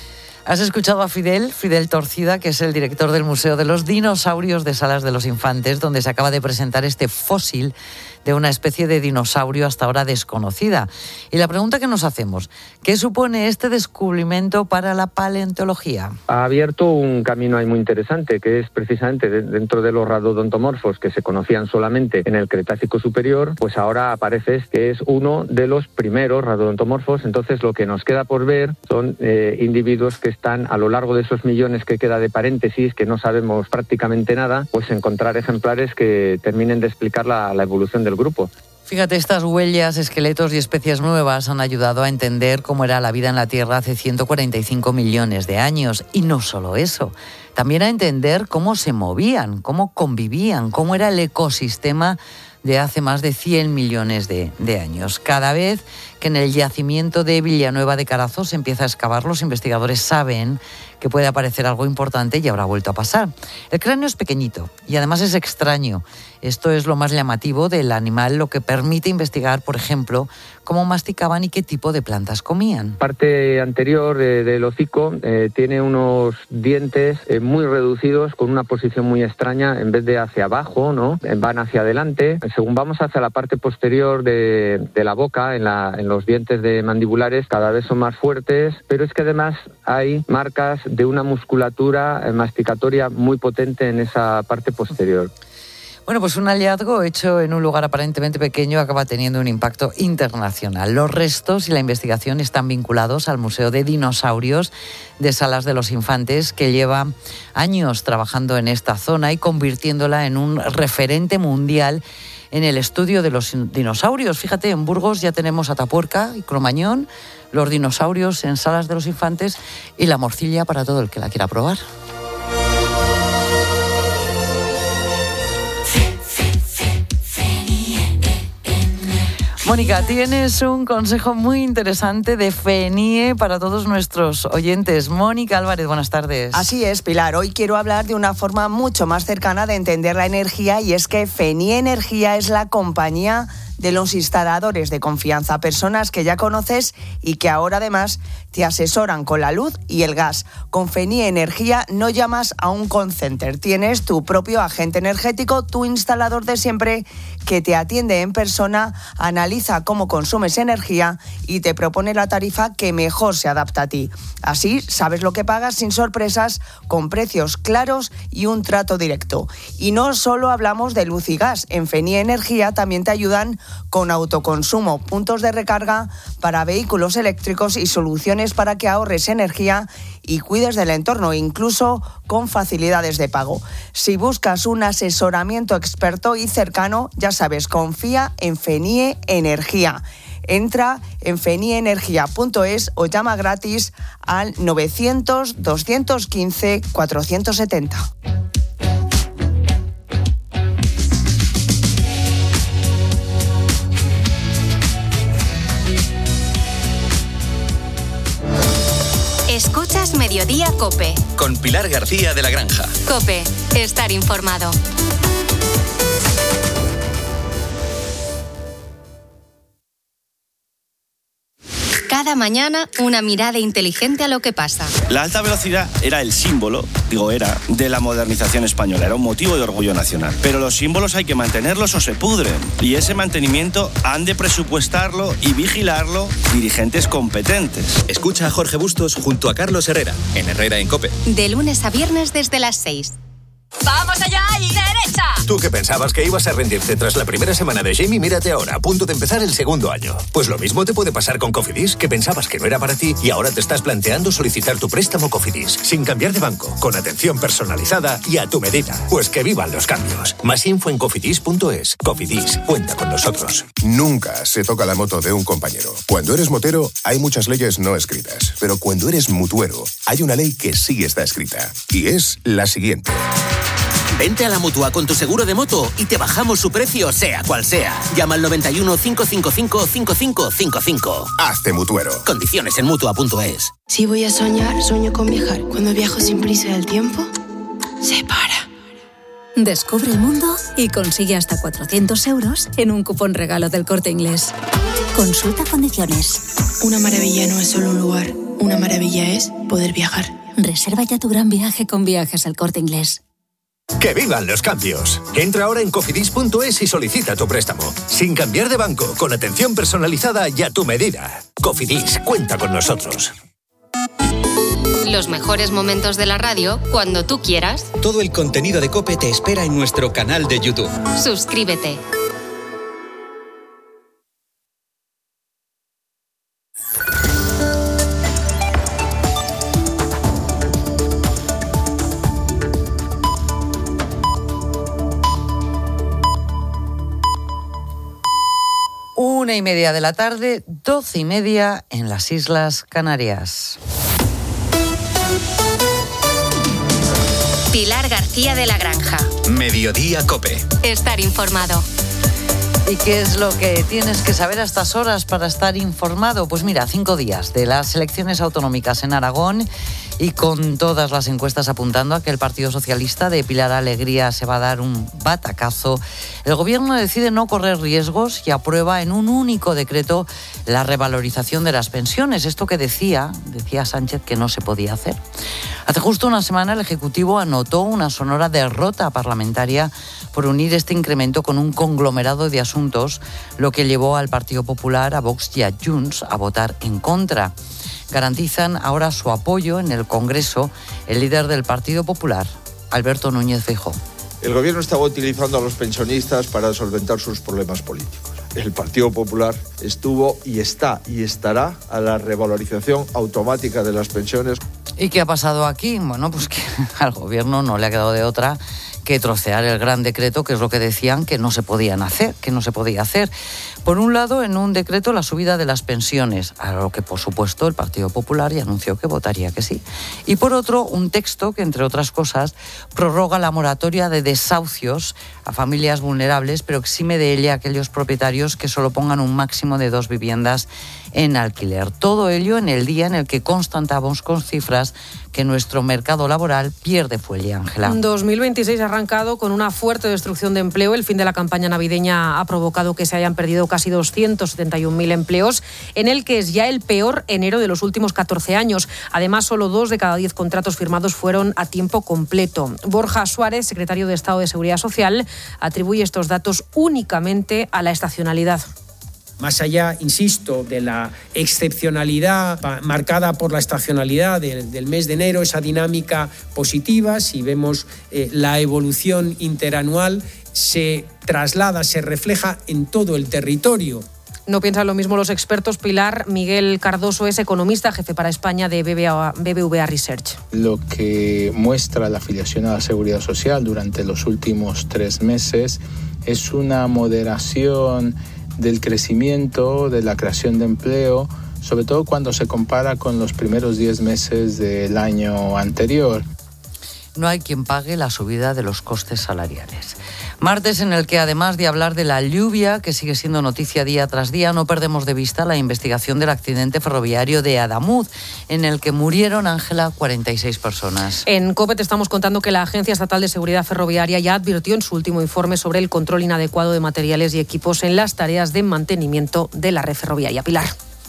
Has escuchado a Fidel, Fidel Torcida, que es el director del Museo de los Dinosaurios de Salas de los Infantes, donde se acaba de presentar este fósil de una especie de dinosaurio hasta ahora desconocida. Y la pregunta que nos hacemos, ¿qué supone este descubrimiento para la paleontología? Ha abierto un camino ahí muy interesante, que es precisamente dentro de los radodontomorfos que se conocían solamente en el Cretácico superior, pues ahora aparece que es uno de los primeros radodontomorfos. Entonces lo que nos queda por ver son eh, individuos que están a lo largo de esos millones que queda de paréntesis, que no sabemos prácticamente nada, pues encontrar ejemplares que terminen de explicar la, la evolución del grupo. Fíjate, estas huellas, esqueletos y especies nuevas han ayudado a entender cómo era la vida en la Tierra hace ciento cuarenta y cinco millones de años. Y no solo eso, también a entender cómo se movían, cómo convivían, cómo era el ecosistema de hace más de cien millones de, de años. Cada vez que en el yacimiento de Villanueva de Carazo se empieza a excavar, los investigadores saben que puede aparecer algo importante y habrá vuelto a pasar. El cráneo es pequeñito y además es extraño. Esto es lo más llamativo del animal, lo que permite investigar, por ejemplo, cómo masticaban y qué tipo de plantas comían. La parte anterior de, del hocico eh, tiene unos dientes eh, muy reducidos con una posición muy extraña, en vez de hacia abajo, ¿no? Van hacia adelante. Según vamos hacia la parte posterior de, de la boca, en, la, en los dientes de mandibulares, cada vez son más fuertes, pero es que además hay marcas de una musculatura eh, masticatoria muy potente en esa parte posterior. Bueno, pues un hallazgo hecho en un lugar aparentemente pequeño acaba teniendo un impacto internacional. Los restos y la investigación están vinculados al Museo de Dinosaurios de Salas de los Infantes, que lleva años trabajando en esta zona y convirtiéndola en un referente mundial en el estudio de los dinosaurios. Fíjate, en Burgos ya tenemos Atapuerca y Cromañón, los dinosaurios en Salas de los Infantes y la morcilla para todo el que la quiera probar. Mónica, tienes un consejo muy interesante de FENIE para todos nuestros oyentes. Mónica Álvarez, buenas tardes. Así es, Pilar. Hoy quiero hablar de una forma mucho más cercana de entender la energía, y es que FENIE Energía es la compañía de los instaladadores de confianza, personas que ya conoces y que ahora además te asesoran con la luz y el gas. Con FENIE Energía no llamas a un call center, tienes tu propio agente energético, tu instalador de siempre, que te atiende en persona, analiza cómo consumes energía y te propone la tarifa que mejor se adapta a ti. Así sabes lo que pagas sin sorpresas, con precios claros y un trato directo. Y no solo hablamos de luz y gas, en FENIE Energía también te ayudan con autoconsumo, puntos de recarga para vehículos eléctricos y soluciones para que ahorres energía y cuides del entorno, incluso con facilidades de pago. Si buscas un asesoramiento experto y cercano, ya sabes, confía en FENIE Energía. Entra en fenie energía punto es o llama gratis al novecientos, doscientos quince, cuatrocientos setenta. Escuchas Mediodía COPE. Con Pilar García de la Granja. COPE, estar informado. Cada mañana, una mirada inteligente a lo que pasa. La alta velocidad era el símbolo, digo era, de la modernización española. Era un motivo de orgullo nacional. Pero los símbolos hay que mantenerlos o se pudren. Y ese mantenimiento han de presupuestarlo y vigilarlo dirigentes competentes. Escucha a Jorge Bustos junto a Carlos Herrera, en Herrera en COPE. De lunes a viernes desde las seis. ¡Vamos allá y derecha! Tú que pensabas que ibas a rendirte tras la primera semana de Jamie, mírate ahora, a punto de empezar el segundo año. Pues lo mismo te puede pasar con Cofidis, que pensabas que no era para ti y ahora te estás planteando solicitar tu préstamo Cofidis, sin cambiar de banco, con atención personalizada y a tu medida. Pues que vivan los cambios. Más info en cofidis punto es. Cofidis, cuenta con nosotros. Nunca se toca la moto de un compañero. Cuando eres motero, hay muchas leyes no escritas, pero cuando eres mutuero, hay una ley que sí está escrita, y es la siguiente. Vente a la Mutua con tu seguro de moto y te bajamos su precio, sea cual sea. Llama al noventa y uno, cinco cinco cinco, cinco cinco cinco cinco. Hazte mutuero. Condiciones en mutua punto es. Si voy a soñar, sueño con viajar. Cuando viajo sin prisa del tiempo, se para. Descubre el mundo y consigue hasta cuatrocientos euros en un cupón regalo del Corte Inglés. Consulta condiciones. Una maravilla no es solo un lugar. una maravilla es poder viajar. Reserva ya tu gran viaje con Viajes El Corte Inglés. ¡Que vivan los cambios! Entra ahora en cofidis punto es y solicita tu préstamo. Sin cambiar de banco, con atención personalizada y a tu medida. Cofidis, cuenta con nosotros. Los mejores momentos de la radio cuando tú quieras. Todo el contenido de COPE te espera en nuestro canal de YouTube. Suscríbete. Una y media de la tarde, doce y media en las Islas Canarias. Pilar García de la Granja. Mediodía COPE. Estar informado. ¿Y qué es lo que tienes que saber a estas horas para estar informado? Pues mira, cinco días de las elecciones autonómicas en Aragón y con todas las encuestas apuntando a que el Partido Socialista de Pilar Alegría se va a dar un batacazo, el Gobierno decide no correr riesgos y aprueba en un único decreto la revalorización de las pensiones. Esto que decía, decía Sánchez que no se podía hacer. Hace justo una semana el Ejecutivo anotó una sonora derrota parlamentaria por unir este incremento con un conglomerado de asuntos, lo que llevó al Partido Popular, a Vox y a Junts a votar en contra. Garantizan ahora su apoyo en el Congreso el líder del Partido Popular, Alberto Núñez Feijóo. El Gobierno estaba utilizando a los pensionistas para solventar sus problemas políticos. El Partido Popular estuvo y está y estará a la revalorización automática de las pensiones. ¿Y qué ha pasado aquí? Bueno, pues que al Gobierno no le ha quedado de otra que trocear el gran decreto, que es lo que decían que no se podían hacer, que no se podía hacer. Por un lado, en un decreto la subida de las pensiones, a lo que por supuesto el Partido Popular ya anunció que votaría que sí. Y por otro, un texto que, entre otras cosas, prorroga la moratoria de desahucios a familias vulnerables, pero exime de ella a aquellos propietarios que solo pongan un máximo de dos viviendas en alquiler. Todo ello en el día en el que constatamos con cifras que nuestro mercado laboral pierde fuelle, Ángela. dos mil veintiséis ha arrancado con una fuerte destrucción de empleo. El fin de la campaña navideña ha provocado que se hayan perdido casi doscientos setenta y un mil empleos, en el que es ya el peor enero de los últimos catorce años. Además, solo dos de cada diez contratos firmados fueron a tiempo completo. Borja Suárez, secretario de Estado de Seguridad Social, atribuye estos datos únicamente a la estacionalidad. Más allá, insisto, de la excepcionalidad marcada por la estacionalidad del, del mes de enero, esa dinámica positiva, si vemos eh, la evolución interanual, se traslada, se refleja en todo el territorio. No piensan lo mismo los expertos. Pilar, Miguel Cardoso es economista, jefe para España de B B V A Research. Lo que muestra la afiliación a la Seguridad Social durante los últimos tres meses es una moderación del crecimiento, de la creación de empleo, sobre todo cuando se compara con los primeros diez meses del año anterior. No hay quien pague la subida de los costes salariales. Martes en el que, además de hablar de la lluvia, que sigue siendo noticia día tras día, no perdemos de vista la investigación del accidente ferroviario de Adamuz, en el que murieron, Ángela, cuarenta y seis personas. En COPE te estamos contando que la Agencia Estatal de Seguridad Ferroviaria ya advirtió en su último informe sobre el control inadecuado de materiales y equipos en las tareas de mantenimiento de la red ferroviaria. Pilar.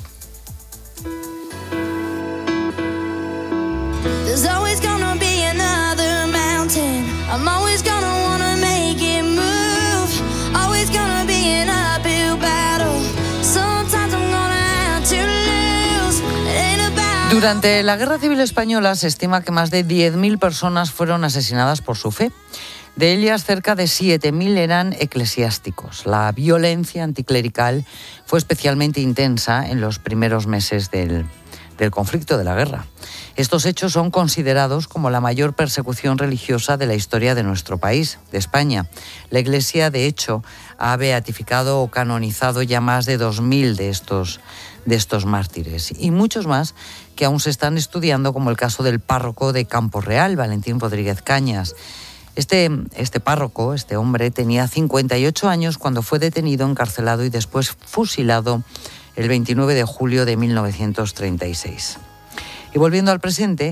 I'm always gonna wanna make it move. Always gonna be an uphill battle. Sometimes I'm gonna have to lose. It ain't about. Durante la Guerra Civil Española se estima que más de diez mil personas fueron asesinadas por su fe. De ellas, cerca de siete mil eran eclesiásticos. La violencia anticlerical fue especialmente intensa en los primeros meses del, del conflicto de la guerra. Estos hechos son considerados como la mayor persecución religiosa de la historia de nuestro país, de España. La Iglesia, de hecho, ha beatificado o canonizado ya más de dos mil de estos, de estos mártires. Y muchos más que aún se están estudiando, como el caso del párroco de Campo Real, Valentín Rodríguez Cañas. Este, este párroco, este hombre, tenía cincuenta y ocho años cuando fue detenido, encarcelado y después fusilado el veintinueve de julio de mil novecientos treinta y seis. Y volviendo al presente,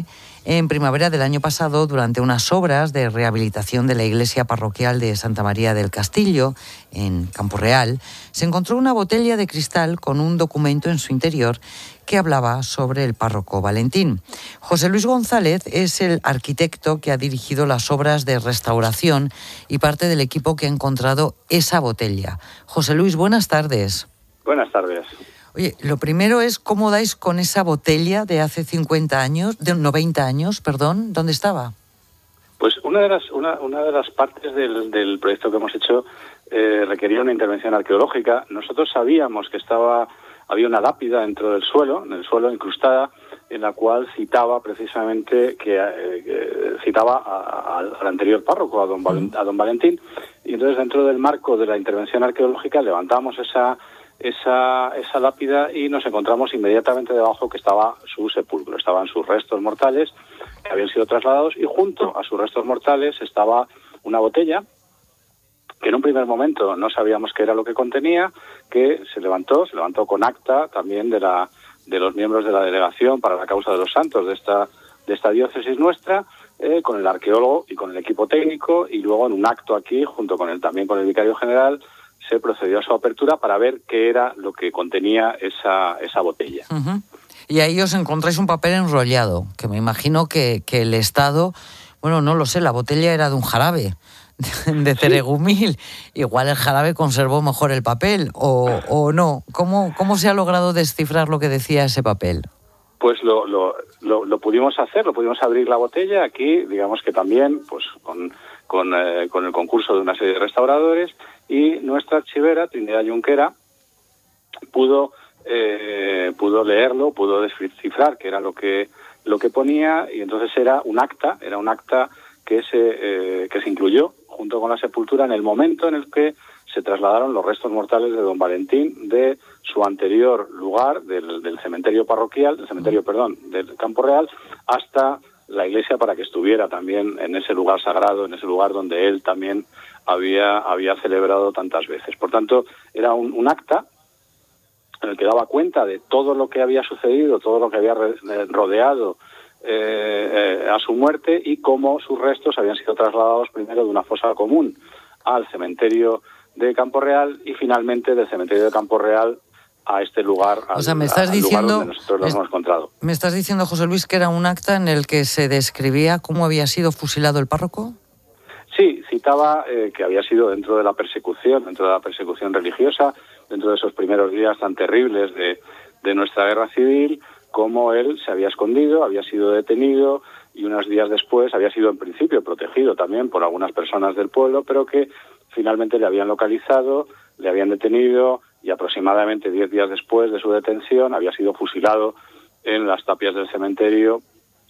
en primavera del año pasado, durante unas obras de rehabilitación de la iglesia parroquial de Santa María del Castillo, en Campo Real, se encontró una botella de cristal con un documento en su interior que hablaba sobre el párroco Valentín. José Luis González es el arquitecto que ha dirigido las obras de restauración y parte del equipo que ha encontrado esa botella. José Luis, buenas tardes. Buenas tardes. Oye, lo primero es cómo dais con esa botella de hace cincuenta años, de noventa años, perdón, ¿dónde estaba? Pues una de las una, una de las partes del, del proyecto que hemos hecho eh, requería una intervención arqueológica. Nosotros sabíamos que estaba había una lápida dentro del suelo, en el suelo incrustada, en la cual citaba precisamente que, eh, que citaba a, a, al anterior párroco, a don, Val, a don Valentín, y entonces dentro del marco de la intervención arqueológica levantamos esa esa esa lápida y nos encontramos inmediatamente debajo que estaba su sepulcro, estaban sus restos mortales que habían sido trasladados, y junto a sus restos mortales estaba una botella que en un primer momento no sabíamos qué era lo que contenía, que se levantó, se levantó con acta también de la de los miembros de la delegación para la causa de los santos de esta de esta diócesis nuestra, eh, con el arqueólogo y con el equipo técnico, y luego en un acto aquí, junto con el también con el vicario general, se procedió a su apertura para ver qué era lo que contenía esa esa botella. Uh-huh. Y ahí os encontráis un papel enrollado, que me imagino que, que el Estado, bueno, no lo sé, la botella era de un jarabe, de ceregumil. Igual el jarabe conservó mejor el papel, o, o no. ¿Cómo, ¿Cómo se ha logrado descifrar lo que decía ese papel? Pues lo, lo, lo, lo pudimos hacer, lo pudimos abrir la botella aquí, digamos que también pues con, con, eh, con el concurso de una serie de restauradores, y nuestra archivera, Trinidad Junquera, pudo eh, pudo leerlo, pudo descifrar qué era lo que lo que ponía, y entonces era un acta, era un acta que se eh, que se incluyó junto con la sepultura en el momento en el que se trasladaron los restos mortales de don Valentín de su anterior lugar, del, del cementerio parroquial, del cementerio, perdón, del Campo Real, hasta la iglesia, para que estuviera también en ese lugar sagrado, en ese lugar donde él también había había celebrado tantas veces. Por tanto, era un, un acta en el que daba cuenta de todo lo que había sucedido, todo lo que había rodeado eh, eh, a su muerte, y cómo sus restos habían sido trasladados primero de una fosa común al cementerio de Campo Real y finalmente del cementerio de Campo Real a este lugar, al, o sea, me estás al diciendo, lugar donde nosotros lo hemos encontrado. ¿Me estás diciendo, José Luis, que era un acta en el que se describía cómo había sido fusilado el párroco? Sí, citaba eh, que había sido dentro de la persecución, dentro de la persecución religiosa, dentro de esos primeros días tan terribles de, de nuestra guerra civil, cómo él se había escondido, había sido detenido, y unos días después había sido en principio protegido también por algunas personas del pueblo, pero que finalmente le habían localizado, le habían detenido, y aproximadamente diez días después de su detención había sido fusilado en las tapias del cementerio.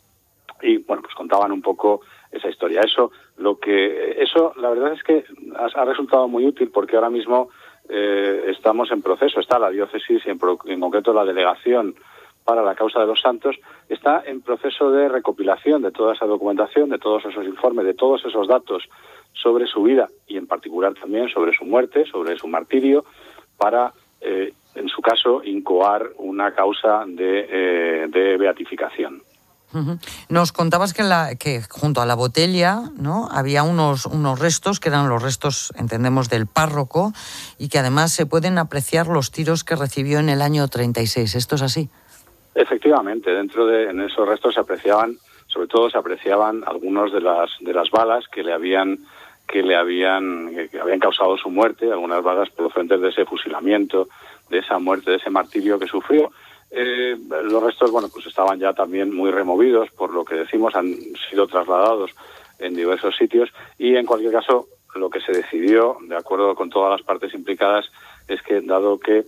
Y bueno, pues contaban un poco esa historia. Eso, lo que, eso, la verdad es que ha, ha resultado muy útil, porque ahora mismo eh, estamos en proceso, está la diócesis y en, pro, en concreto la delegación para la causa de los santos, está en proceso de recopilación de toda esa documentación, de todos esos informes, de todos esos datos sobre su vida, y en particular también sobre su muerte, sobre su martirio, para, eh, en su caso, incoar una causa de, eh, de beatificación. Uh-huh. Nos contabas que, la, que junto a la botella, ¿no?, había unos, unos restos que eran los restos, entendemos, del párroco, y que además se pueden apreciar los tiros que recibió en el año treinta y seis. ¿Esto es así? Efectivamente, dentro de en esos restos se apreciaban, sobre todo se apreciaban algunos de las de las balas que le habían que le habían que habían causado su muerte, algunas balas procedentes de ese fusilamiento, de esa muerte, de ese martirio que sufrió. Eh, los restos, bueno, pues estaban ya también muy removidos, por lo que decimos, han sido trasladados en diversos sitios, y en cualquier caso lo que se decidió, de acuerdo con todas las partes implicadas, es que dado que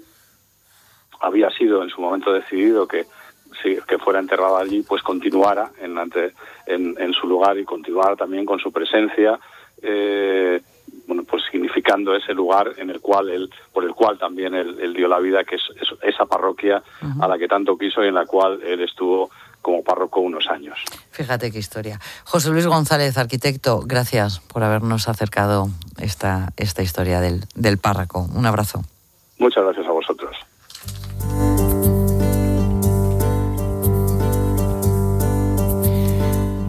había sido en su momento decidido que sí, que fuera enterrado allí, pues continuara en, en, en su lugar, y continuara también con su presencia, eh, bueno, pues significando ese lugar en el cual él, por el cual también él, él dio la vida, que es, es esa parroquia uh-huh. a la que tanto quiso y en la cual él estuvo como párroco unos años. Fíjate qué historia. José Luis González, arquitecto, gracias por habernos acercado esta, esta historia del, del párroco. Un abrazo. Muchas gracias a vosotros.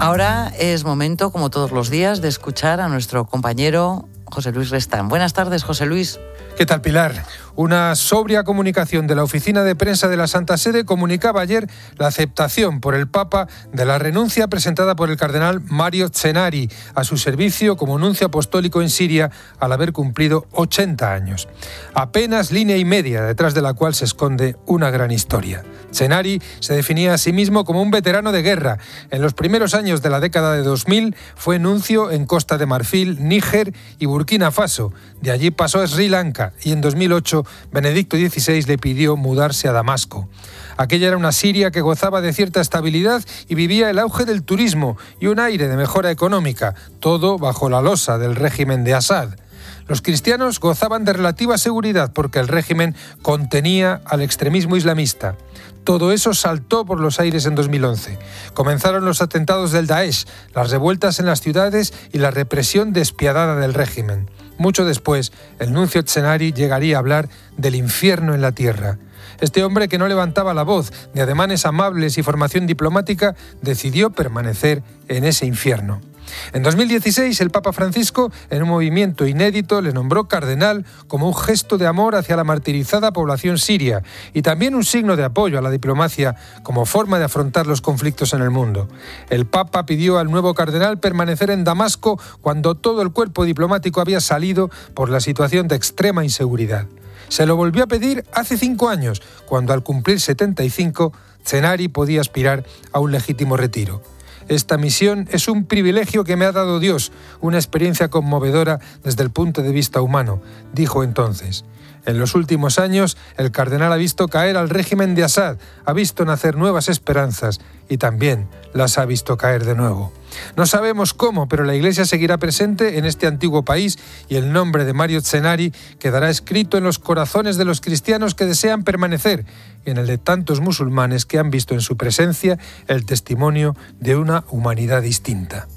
Ahora es momento, como todos los días, de escuchar a nuestro compañero José Luis Restán. Buenas tardes, José Luis. ¿Qué tal, Pilar? Una sobria comunicación de la Oficina de Prensa de la Santa Sede comunicaba ayer la aceptación por el Papa de la renuncia presentada por el cardenal Mario Zenari a su servicio como nuncio apostólico en Siria al haber cumplido ochenta años. Apenas línea y media detrás de la cual se esconde una gran historia. Zenari se definía a sí mismo como un veterano de guerra. En los primeros años de la década de dos mil fue nuncio en Costa de Marfil, Níger y Burkina Faso. De allí pasó a Sri Lanka y en dos mil ocho Benedicto dieciséis le pidió mudarse a Damasco. Aquella era una Siria que gozaba de cierta estabilidad y vivía el auge del turismo y un aire de mejora económica, todo bajo la losa del régimen de Assad. Los cristianos gozaban de relativa seguridad porque el régimen contenía al extremismo islamista. Todo eso saltó por los aires en dos mil once. Comenzaron los atentados del Daesh, las revueltas en las ciudades y la represión despiadada del régimen. Mucho después, el nuncio Zenari llegaría a hablar del infierno en la tierra. Este hombre, que no levantaba la voz, de ademanes amables y formación diplomática, decidió permanecer en ese infierno. En dos mil dieciséis, el Papa Francisco, en un movimiento inédito, le nombró cardenal como un gesto de amor hacia la martirizada población siria y también un signo de apoyo a la diplomacia como forma de afrontar los conflictos en el mundo. El Papa pidió al nuevo cardenal permanecer en Damasco cuando todo el cuerpo diplomático había salido por la situación de extrema inseguridad. Se lo volvió a pedir hace cinco años, cuando al cumplir setenta y cinco, Zenari podía aspirar a un legítimo retiro. Esta misión es un privilegio que me ha dado Dios, una experiencia conmovedora desde el punto de vista humano, dijo entonces. En los últimos años, el cardenal ha visto caer al régimen de Assad, ha visto nacer nuevas esperanzas y también las ha visto caer de nuevo. No sabemos cómo, pero la Iglesia seguirá presente en este antiguo país y el nombre de Mario Zenari quedará escrito en los corazones de los cristianos que desean permanecer y en el de tantos musulmanes que han visto en su presencia el testimonio de una humanidad distinta.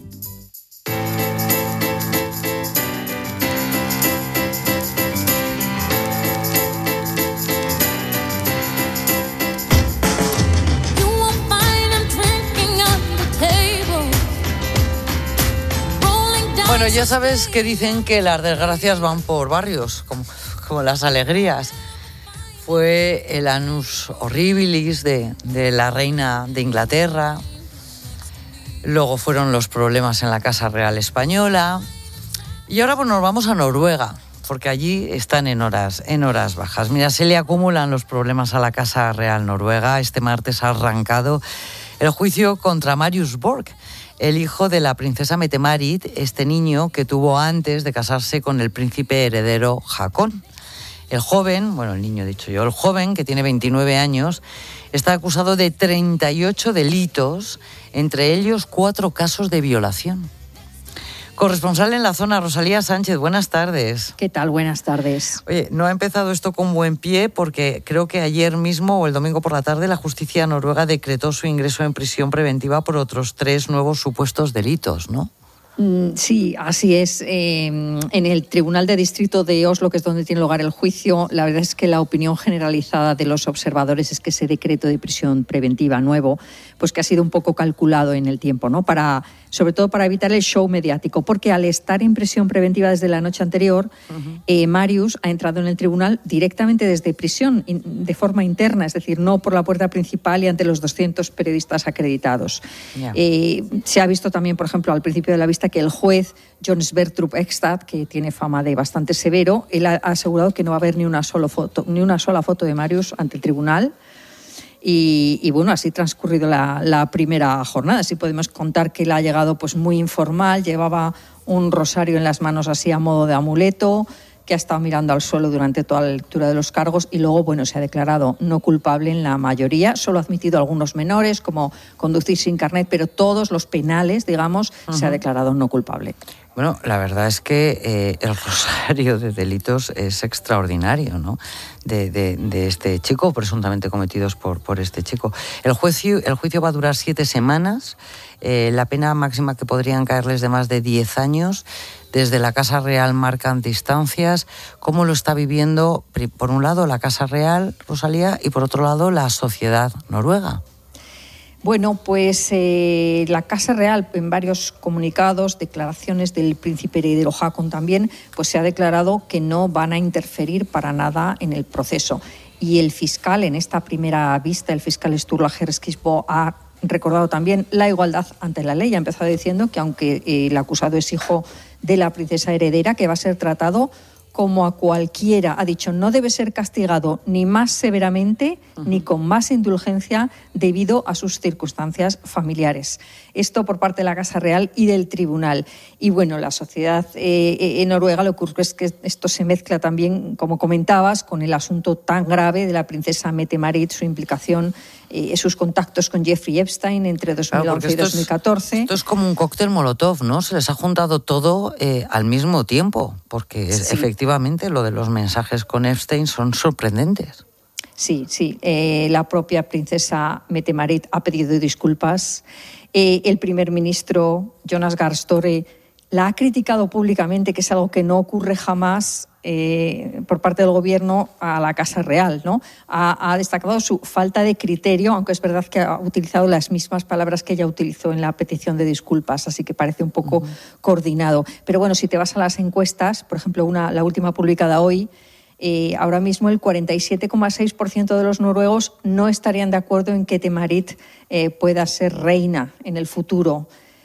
Bueno, ya sabes que dicen que las desgracias van por barrios, como, como las alegrías. Fue el annus horribilis de, de la reina de Inglaterra, luego fueron los problemas en la Casa Real Española y ahora pues, nos vamos a Noruega, porque allí están en horas, en horas bajas. Mira, se le acumulan los problemas a la Casa Real Noruega. Este martes ha arrancado el juicio contra Marius Borg, el hijo de la princesa Mette-Marit, este niño que tuvo antes de casarse con el príncipe heredero Haakon. El joven, bueno, el niño he dicho yo, el joven, que tiene veintinueve años, está acusado de treinta y ocho delitos, entre ellos cuatro casos de violación. Corresponsal en la zona, Rosalía Sánchez, buenas tardes. ¿Qué tal? Buenas tardes. Oye, no ha empezado esto con buen pie porque creo que ayer mismo o el domingo por la tarde la justicia noruega decretó su ingreso en prisión preventiva por otros tres nuevos supuestos delitos, ¿no? Sí, así es. Eh, en el Tribunal de Distrito de Oslo, que es donde tiene lugar el juicio, la verdad es que la opinión generalizada de los observadores es que ese decreto de prisión preventiva nuevo, pues que ha sido un poco calculado en el tiempo, ¿no? Para, sobre todo para evitar el show mediático, porque al estar en prisión preventiva desde la noche anterior, uh-huh. eh, Marius ha entrado en el tribunal directamente desde prisión, in, de forma interna, es decir, no por la puerta principal y ante los doscientos periodistas acreditados. Yeah. Eh, se ha visto también, por ejemplo, al principio de la vista, que el juez John Sverdrup Ekstad, que tiene fama de bastante severo, él ha asegurado que no va a haber ni una sola foto, ni una sola foto de Marius ante el tribunal. Y, y bueno, así ha transcurrido la, la primera jornada. Así podemos contar que él ha llegado pues muy informal, llevaba un rosario en las manos así a modo de amuleto, que ha estado mirando al suelo durante toda la lectura de los cargos y luego, bueno, se ha declarado no culpable en la mayoría. Solo ha admitido algunos menores, como conducir sin carnet, pero todos los penales, digamos, uh-huh. se ha declarado no culpable. Bueno, la verdad es que eh, el rosario de delitos es extraordinario, ¿no? De, de, de este chico, presuntamente cometidos por, por este chico. El juicio, el juicio va a durar siete semanas. Eh, la pena máxima que podrían caerles de más de diez años. Desde la Casa Real marcan distancias. ¿Cómo lo está viviendo, por un lado, la Casa Real, Rosalía, y por otro lado, la sociedad noruega? Bueno, pues eh, la Casa Real, en varios comunicados, declaraciones del príncipe heredero Haakon también, pues se ha declarado que no van a interferir para nada en el proceso. Y el fiscal, en esta primera vista, el fiscal Sturla Herskisbo, ha recordado también la igualdad ante la ley. Ha empezado diciendo que aunque eh, el acusado es hijo de la princesa heredera, que va a ser tratado como a cualquiera. Ha dicho, no debe ser castigado ni más severamente uh-huh. ni con más indulgencia debido a sus circunstancias familiares. Esto por parte de la Casa Real y del Tribunal. Y bueno, la sociedad eh, en Noruega, lo que ocurre es que esto se mezcla también, como comentabas, con el asunto tan grave de la princesa Mette-Marit, su implicación, eh, sus contactos con Jeffrey Epstein entre dos mil once claro, y dos mil catorce. Es, esto es como un cóctel molotov, ¿no? Se les ha juntado todo eh, al mismo tiempo, porque sí. efectivamente lo de los mensajes con Epstein son sorprendentes. Sí, sí. Eh, la propia princesa Mette-Marit ha pedido disculpas. Eh, el primer ministro Jonas Gahr Støre la ha criticado públicamente, que es algo que no ocurre jamás eh, por parte del gobierno a la Casa Real, ¿no? Ha, ha destacado su falta de criterio, aunque es verdad que ha utilizado las mismas palabras que ella utilizó en la petición de disculpas, así que parece un poco uh-huh. coordinado. Pero bueno, si te vas a las encuestas, por ejemplo, una, la última publicada hoy, Eh, ahora mismo el cuarenta y siete coma seis por ciento de los noruegos no estarían de acuerdo en que Mette-Marit eh, pueda ser reina en el futuro.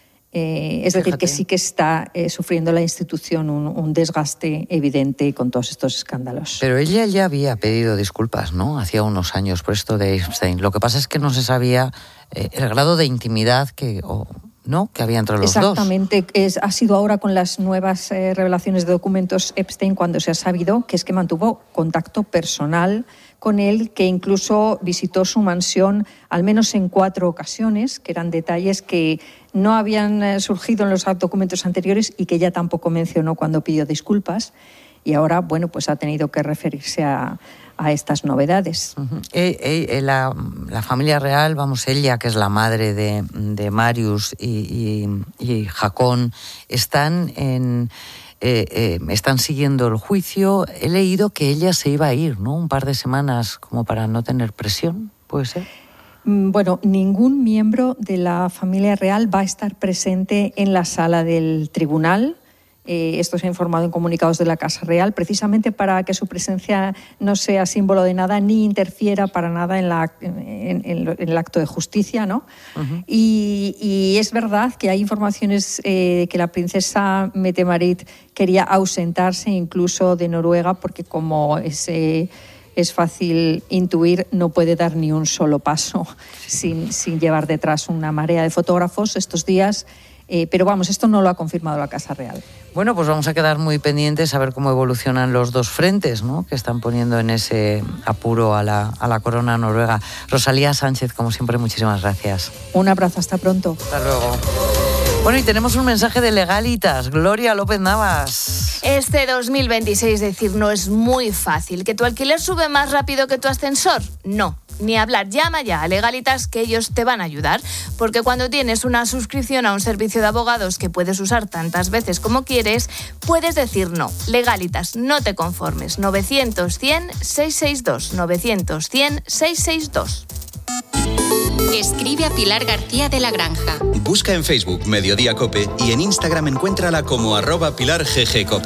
Eh, es Fíjate. decir, que sí que está eh, sufriendo la institución un, un desgaste evidente con todos estos escándalos. Pero ella ya había pedido disculpas, ¿no? Hacía unos años por esto de Epstein. Lo que pasa es que no se sabía eh, el grado de intimidad que... Oh, ¿no? que había entre los Exactamente. dos. Exactamente, ha sido ahora con las nuevas eh, revelaciones de documentos Epstein cuando se ha sabido que es que mantuvo contacto personal con él, que incluso visitó su mansión al menos en cuatro ocasiones, que eran detalles que no habían eh, surgido en los documentos anteriores y que ella tampoco mencionó cuando pidió disculpas. Y ahora, bueno, pues ha tenido que referirse a, a estas novedades. Uh-huh. eh, eh, la, la familia real, vamos, ella, que es la madre de, de Marius y, y, y Haakon, están, en, eh, eh, están siguiendo el juicio. He leído que ella se iba a ir, ¿no? Un par de semanas como para no tener presión, ¿puede ser? Bueno, ningún miembro de la familia real va a estar presente en la sala del tribunal. Eh, esto se ha informado en comunicados de la Casa Real, precisamente para que su presencia no sea símbolo de nada ni interfiera para nada en, la, en, en, en el acto de justicia, ¿no? Uh-huh. Y, y es verdad que hay informaciones eh, que la princesa Mette-Marit quería ausentarse incluso de Noruega porque como es, eh, es fácil intuir, no puede dar ni un solo paso sin, sin llevar detrás una marea de fotógrafos estos días. Eh, pero vamos, esto no lo ha confirmado la Casa Real. Bueno, pues vamos a quedar muy pendientes a ver cómo evolucionan los dos frentes, ¿no? Que están poniendo en ese apuro a la, a la corona noruega. Rosalía Sánchez, como siempre, muchísimas gracias. Un abrazo, hasta pronto. Hasta luego. Bueno, y tenemos un mensaje de Legalitas. Gloria López Navas. Este dos mil veintiséis decir no es muy fácil. ¿Que tu alquiler sube más rápido que tu ascensor? No. Ni hablar, llama ya a Legalitas que ellos te van a ayudar, porque cuando tienes una suscripción a un servicio de abogados que puedes usar tantas veces como quieres, puedes decir no. Legalitas, no te conformes. novecientos cien seiscientos sesenta y dos, novecientos cien seiscientos sesenta y dos. Escribe a Pilar García de la Granja. Busca en Facebook Mediodía Cope y en Instagram encuéntrala como arroba Pilar G G Cope.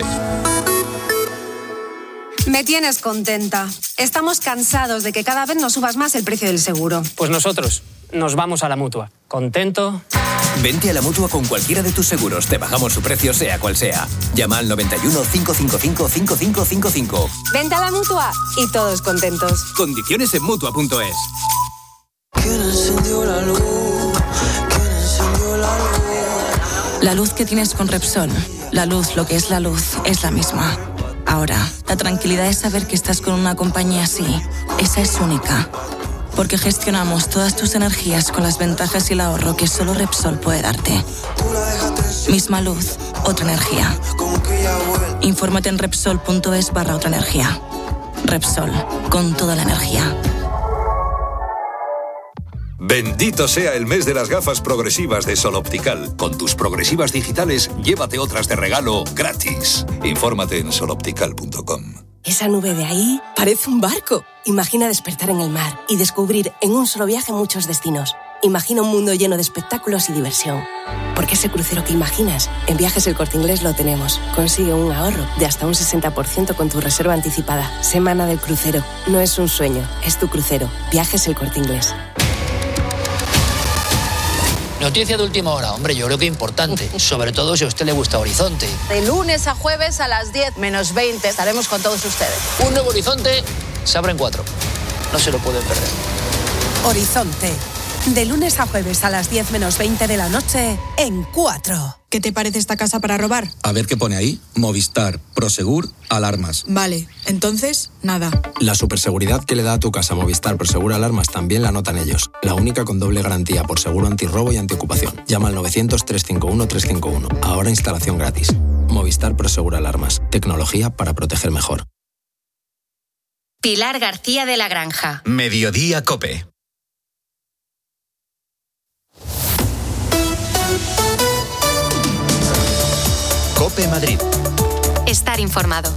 Me tienes contenta. Estamos cansados de que cada vez nos subas más el precio del seguro. Pues nosotros nos vamos a la Mutua. ¿Contento? Vente a la Mutua con cualquiera de tus seguros. Te bajamos su precio sea cual sea. Llama al noventa y uno, cinco cinco cinco, cinco cinco cinco cinco. Vente a la Mutua y todos contentos. Condiciones en Mutua punto es. ¿Quién encendió la luz? ¿Quién encendió la luz? La luz que tienes con Repsol, la luz, lo que es la luz, es la misma. Ahora, la tranquilidad es saber que estás con una compañía así. Esa es única. Porque gestionamos todas tus energías con las ventajas y el ahorro que solo Repsol puede darte. Misma luz, otra energía. Infórmate en Repsol punto es barra otra energía. Repsol, con toda la energía. Bendito sea el mes de las gafas progresivas de Sol Optical. Con tus progresivas digitales, llévate otras de regalo gratis. Infórmate en sol optical punto com. Esa nube de ahí parece un barco. Imagina despertar en el mar y descubrir en un solo viaje muchos destinos. Imagina un mundo lleno de espectáculos y diversión. Porque ese crucero que imaginas, en Viajes El Corte Inglés lo tenemos. Consigue un ahorro de hasta un sesenta por ciento con tu reserva anticipada. Semana del crucero. No es un sueño, es tu crucero. Viajes El Corte Inglés. Noticia de última hora, hombre, yo creo que importante, sobre todo si a usted le gusta Horizonte. De lunes a jueves a las diez menos veinte estaremos con todos ustedes. Un nuevo Horizonte se abre en cuatro. No se lo pueden perder. Horizonte. De lunes a jueves a las diez menos veinte de la noche en cuatro. ¿Qué te parece esta casa para robar? A ver qué pone ahí. Movistar, Prosegur, alarmas. Vale, entonces, nada. La superseguridad que le da a tu casa Movistar Prosegur Alarmas también la notan ellos. La única con doble garantía por seguro antirrobo y antiocupación. Llama al novecientos, trescientos cincuenta y uno, trescientos cincuenta y uno. Ahora instalación gratis. Movistar Prosegur Alarmas. Tecnología para proteger mejor. Pilar García de la Granja. Mediodía COPE. COPE Madrid. Estar informado.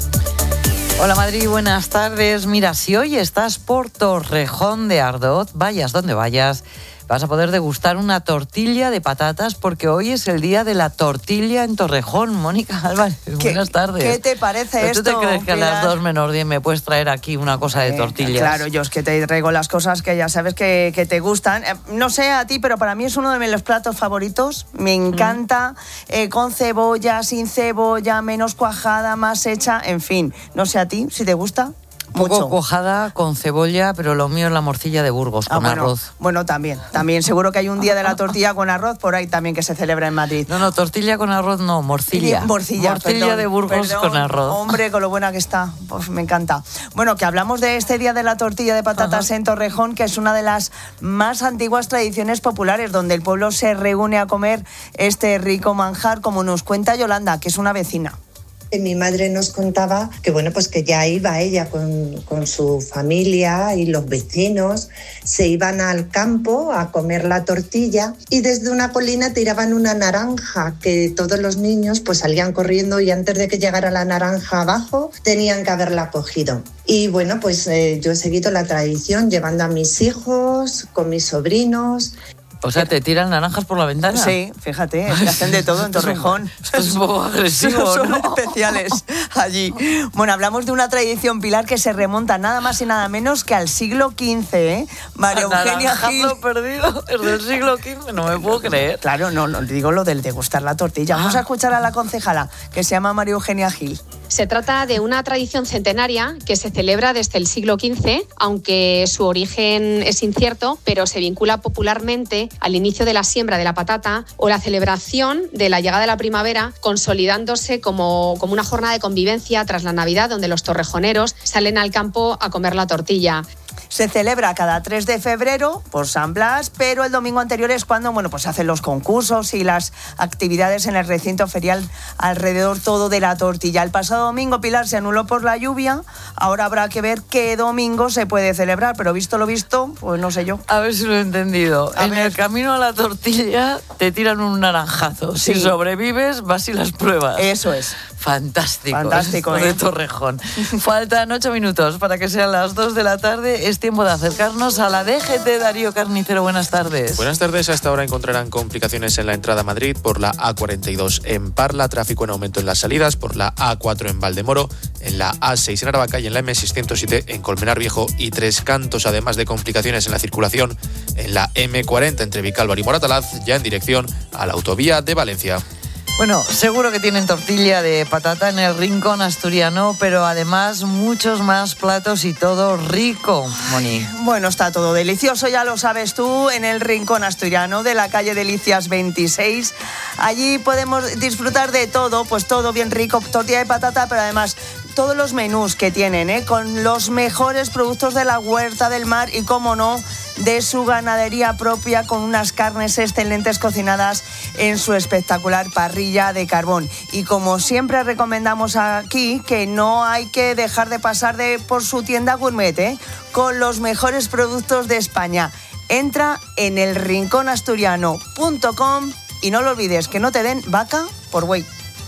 Hola Madrid, buenas tardes. Mira, si hoy estás por Torrejón de Ardoz, vayas donde vayas, vas a poder degustar una tortilla de patatas porque hoy es el día de la tortilla en Torrejón. Mónica Álvarez, buenas tardes. ¿Qué te parece ¿Pero esto? ¿Tú te crees que Pilar? a las dos menos diez me puedes traer aquí una cosa de tortillas? Claro, yo es que te traigo las cosas que ya sabes que, que te gustan. Eh, no sé a ti, pero para mí es uno de los platos favoritos. Me encanta, mm. eh, con cebolla, sin cebolla, menos cuajada, más hecha, en fin. No sé a ti, si te gusta. Un poco Mucho. cuajada con cebolla, pero lo mío es la morcilla de Burgos, Ah, con bueno, arroz. Bueno, también, también. Seguro que hay un día de la tortilla con arroz por ahí también que se celebra en Madrid. No, no, tortilla con arroz no, morcilla. Morcilla, morcilla perdón, de Burgos perdón. con arroz. Hombre, con lo buena que está, pues me encanta. Bueno, que hablamos de este día de la tortilla de patatas Ajá. en Torrejón, que es una de las más antiguas tradiciones populares, donde el pueblo se reúne a comer este rico manjar, como nos cuenta Yolanda, que es una vecina. Mi madre nos contaba que bueno, pues que ya iba ella con, con su familia y los vecinos, se iban al campo a comer la tortilla y desde una colina tiraban una naranja que todos los niños pues salían corriendo y antes de que llegara la naranja abajo tenían que haberla cogido. Y bueno, pues eh, yo he seguido la tradición llevando a mis hijos, con mis sobrinos. O sea, ¿te tiran naranjas por la ventana? Sí, fíjate, es que hacen de todo en Torrejón. Esto es un poco agresivo, Son ¿no? especiales allí. Bueno, hablamos de una tradición, Pilar, que se remonta nada más y nada menos que al siglo quince, ¿eh? María Eugenia Gil. perdido desde el siglo quince, no me puedo creer. Claro, no, no digo lo del degustar la tortilla. Vamos a escuchar a la concejala, que se llama María Eugenia Gil. Se trata de una tradición centenaria que se celebra desde el siglo quince, aunque su origen es incierto, pero se vincula popularmente al inicio de la siembra de la patata o la celebración de la llegada de la primavera, consolidándose como, como una jornada de convivencia tras la Navidad, donde los torrejoneros salen al campo a comer la tortilla. Se celebra cada tres de febrero por San Blas, pero el domingo anterior es cuando bueno, pues se hacen los concursos y las actividades en el recinto ferial alrededor todo de la tortilla. El pasado domingo, Pilar, se anuló por la lluvia. Ahora habrá que ver qué domingo se puede celebrar, pero visto lo visto, pues no sé yo. A ver si lo he entendido. A en ver. el camino a la tortilla te tiran un naranjazo. Sí. Si sobrevives, vas y las pruebas. Eso es. Fantástico. Fantástico, esto ¿eh? de Torrejón. Faltan ocho minutos para que sean las dos de la tarde. Es tiempo de acercarnos a la D G T. Darío Carnicero, buenas tardes. Buenas tardes. A esta hora encontrarán complicaciones en la entrada a Madrid por la A cuarenta y dos en Parla, tráfico en aumento en las salidas, por la A cuatro en Valdemoro, en la A seis en Aravaca y en la M seiscientos siete en Colmenar Viejo y Tres Cantos, además de complicaciones en la circulación en la M cuarenta entre Vicálvaro y Moratalaz, ya en dirección a la autovía de Valencia. Bueno, seguro que tienen tortilla de patata en el rincón asturiano, pero además muchos más platos y todo rico, Moni. Bueno, está todo delicioso, ya lo sabes tú, en el rincón asturiano de la calle Delicias veintiséis. Allí podemos disfrutar de todo, pues todo bien rico, tortilla de patata, pero además todos los menús que tienen, ¿eh? Con los mejores productos de la huerta del mar y, cómo no, de su ganadería propia, con unas carnes excelentes cocinadas en su espectacular parrilla de carbón. Y como siempre recomendamos aquí, que no hay que dejar de pasar de por su tienda gourmet, ¿eh? Con los mejores productos de España. Entra en el rincón asturiano punto com y no lo olvides, que no te den vaca por buey.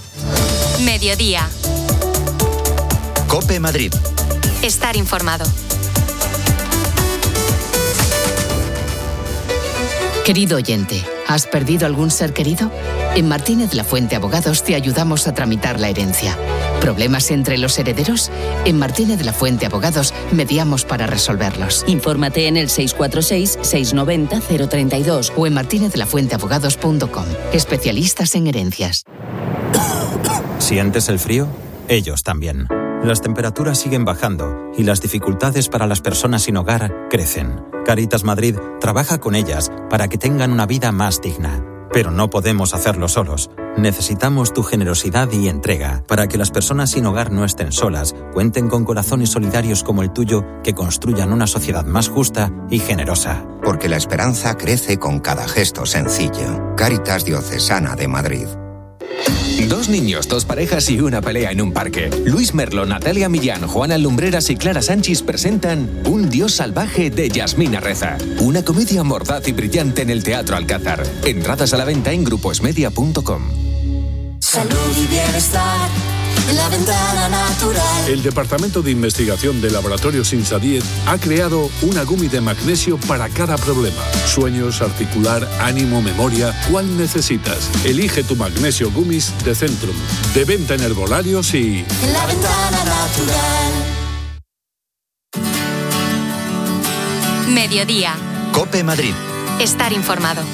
Mediodía. COPE Madrid. Estar informado. Querido oyente, ¿has perdido algún ser querido? En Martínez de la Fuente Abogados te ayudamos a tramitar la herencia. ¿Problemas entre los herederos? En Martínez de la Fuente Abogados mediamos para resolverlos. Infórmate en el seis cuatro seis, seis nueve cero, cero tres dos o en martinez de la fuente abogados punto com. Especialistas en herencias. ¿Sientes el frío? Ellos también. Las temperaturas siguen bajando y las dificultades para las personas sin hogar crecen. Caritas Madrid trabaja con ellas para que tengan una vida más digna. Pero no podemos hacerlo solos. Necesitamos tu generosidad y entrega para que las personas sin hogar no estén solas, cuenten con corazones solidarios como el tuyo que construyan una sociedad más justa y generosa. Porque la esperanza crece con cada gesto sencillo. Cáritas Diocesana de Madrid. Dos niños, dos parejas y una pelea en un parque. Luis Merlo, Natalia Millán, Juana Lumbreras y Clara Sánchez presentan Un Dios salvaje de Yasmina Reza. Una comedia mordaz y brillante en el Teatro Alcázar. Entradas a la venta en gruposmedia punto com. Salud y bienestar en la ventana natural. El Departamento de Investigación de Laboratorios INSADIET ha creado una gumi de magnesio para cada problema. Sueños, articular, ánimo, memoria. ¿Cuál necesitas? Elige tu magnesio gumis de Centrum. De venta en herbolarios y... En la ventana natural. Mediodía. COPE Madrid. Estar informado.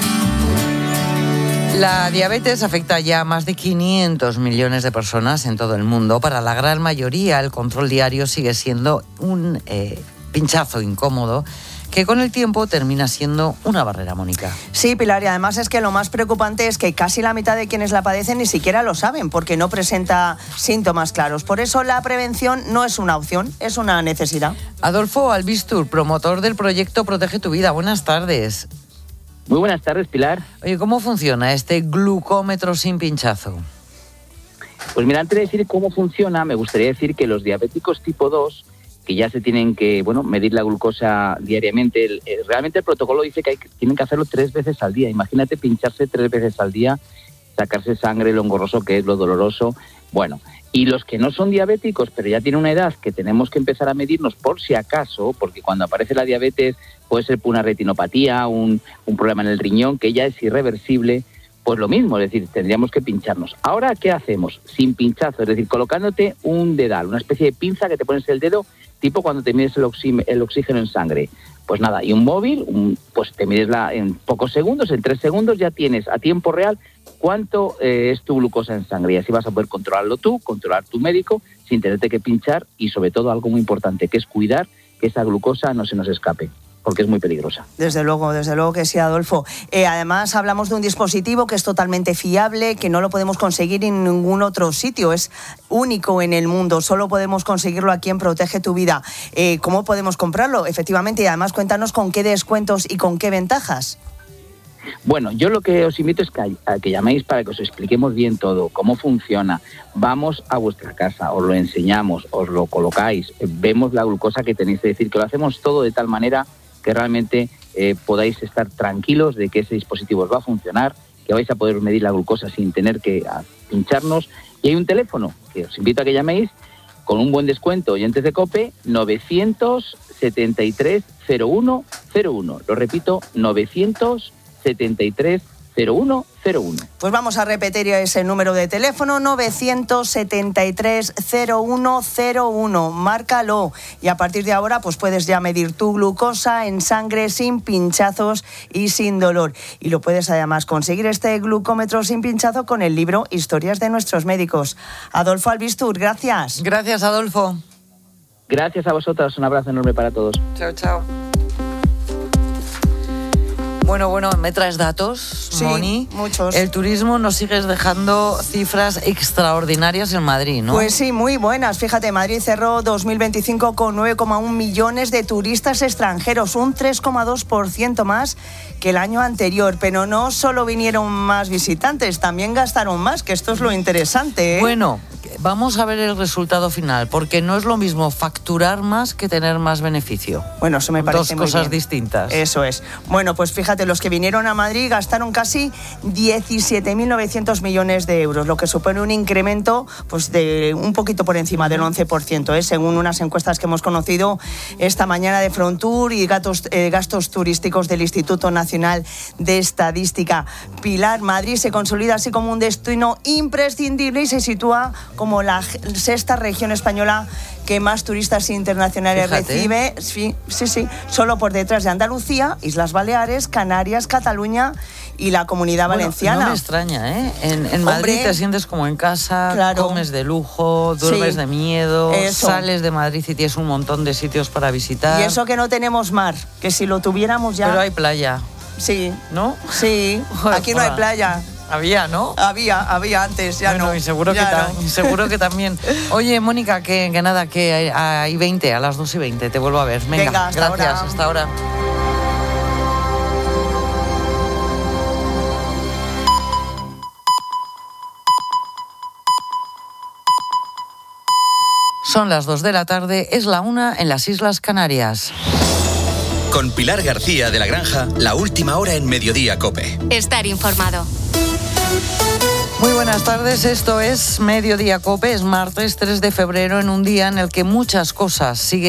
La diabetes afecta ya a más de quinientos millones de personas en todo el mundo. Para la gran mayoría, el control diario sigue siendo un eh, pinchazo incómodo que con el tiempo termina siendo una barrera, Mónica. Sí, Pilar, y además es que lo más preocupante es que casi la mitad de quienes la padecen ni siquiera lo saben porque no presenta síntomas claros. Por eso la prevención no es una opción, es una necesidad. Adolfo Albistur, promotor del proyecto Protege tu Vida. Buenas tardes. Muy buenas tardes, Pilar. Oye, ¿cómo funciona este glucómetro sin pinchazo? Pues mira, antes de decir cómo funciona, me gustaría decir que los diabéticos tipo dos, que ya se tienen que, bueno, medir la glucosa diariamente, el, el, realmente el protocolo dice que hay, tienen que hacerlo tres veces al día. Imagínate pincharse tres veces al día, sacarse sangre, lo engorroso que es, lo doloroso. Bueno, y los que no son diabéticos, pero ya tienen una edad que tenemos que empezar a medirnos por si acaso, porque cuando aparece la diabetes puede ser por una retinopatía, un, un problema en el riñón, que ya es irreversible, pues lo mismo, es decir, tendríamos que pincharnos. Ahora, ¿qué hacemos? Sin pinchazo, es decir, colocándote un dedal, una especie de pinza que te pones el dedo, tipo cuando te mides el, oxí- el oxígeno en sangre. Pues nada, y un móvil, un, pues te mides la, en pocos segundos, en tres segundos ya tienes a tiempo real cuánto eh, es tu glucosa en sangre. Y así vas a poder controlarlo tú, controlar tu médico, sin tenerte que pinchar y sobre todo algo muy importante, que es cuidar que esa glucosa no se nos escape, porque es muy peligrosa. Desde luego, desde luego que sí, Adolfo. Eh, además, hablamos de un dispositivo que es totalmente fiable, que no lo podemos conseguir en ningún otro sitio, es único en el mundo, solo podemos conseguirlo aquí en Protege tu Vida. Eh, ¿Cómo podemos comprarlo? Efectivamente, y además cuéntanos con qué descuentos y con qué ventajas. Bueno, yo lo que os invito es que, a que llaméis para que os expliquemos bien todo, cómo funciona. Vamos a vuestra casa, os lo enseñamos, os lo colocáis, vemos la glucosa que tenéis, es decir, que lo hacemos todo de tal manera que realmente eh, podáis estar tranquilos de que ese dispositivo os va a funcionar, que vais a poder medir la glucosa sin tener que a, pincharnos. Y hay un teléfono que os invito a que llaméis con un buen descuento, oyentes de COPE, novecientos setenta y tres cero uno cero uno. Lo repito, novecientos setenta y tres cero uno cero uno. Pues vamos a repetir ese número de teléfono, novecientos setenta y tres cero uno cero uno. Márcalo y a partir de ahora pues puedes ya medir tu glucosa en sangre sin pinchazos y sin dolor. Y lo puedes además conseguir este glucómetro sin pinchazo con el libro Historias de nuestros médicos. Adolfo Albistur, gracias. Gracias, Adolfo. Gracias a vosotros, un abrazo enorme para todos. Chao, chao. Bueno, bueno, ¿me traes datos, sí, Moni? Muchos. El turismo nos sigues dejando cifras extraordinarias en Madrid, ¿no? Pues sí, muy buenas. Fíjate, Madrid cerró dos mil veinticinco con nueve coma uno millones de turistas extranjeros, un tres coma dos por ciento más que el año anterior. Pero no solo vinieron más visitantes, también gastaron más, que esto es lo interesante, ¿eh? Bueno, vamos a ver el resultado final, porque no es lo mismo facturar más que tener más beneficio. Bueno, eso me parece Dos muy cosas bien. distintas. Eso es. Bueno, pues fíjate, los que vinieron a Madrid gastaron casi diecisiete mil novecientos millones de euros, lo que supone un incremento pues de un poquito por encima del once por ciento, ¿eh? Según unas encuestas que hemos conocido esta mañana de Frontur y gastos, eh, gastos turísticos del Instituto Nacional de Estadística. Pilar, Madrid se consolida así como un destino imprescindible y se sitúa como la sexta región española que más turistas internacionales Fíjate. recibe, sí, sí, sí, solo por detrás de Andalucía, Islas Baleares, Canarias, Cataluña y la Comunidad Bueno, Valenciana. no me extraña, ¿eh? En, en Madrid Hombre, te sientes como en casa, claro. comes de lujo, duermes Sí, de miedo, eso. sales de Madrid y tienes un montón de sitios para visitar. Y eso que no tenemos mar, que si lo tuviéramos ya... Pero hay playa. Sí. ¿No? Sí, aquí no hay playa. Había, ¿no? Había, había antes, ya bueno, no. Y seguro, ya que ta- no. y seguro que también. Oye, Mónica, que, que nada, que hay, hay veinte, a las dos y veinte, te vuelvo a ver. Venga, Venga, hasta gracias, ahora. hasta ahora. Son las dos de la tarde, es la una en las Islas Canarias. Con Pilar García de la Granja, la última hora en Mediodía COPE. Estar informado. Muy buenas tardes, esto es Mediodía COPE, es martes tres de febrero, en un día en el que muchas cosas siguen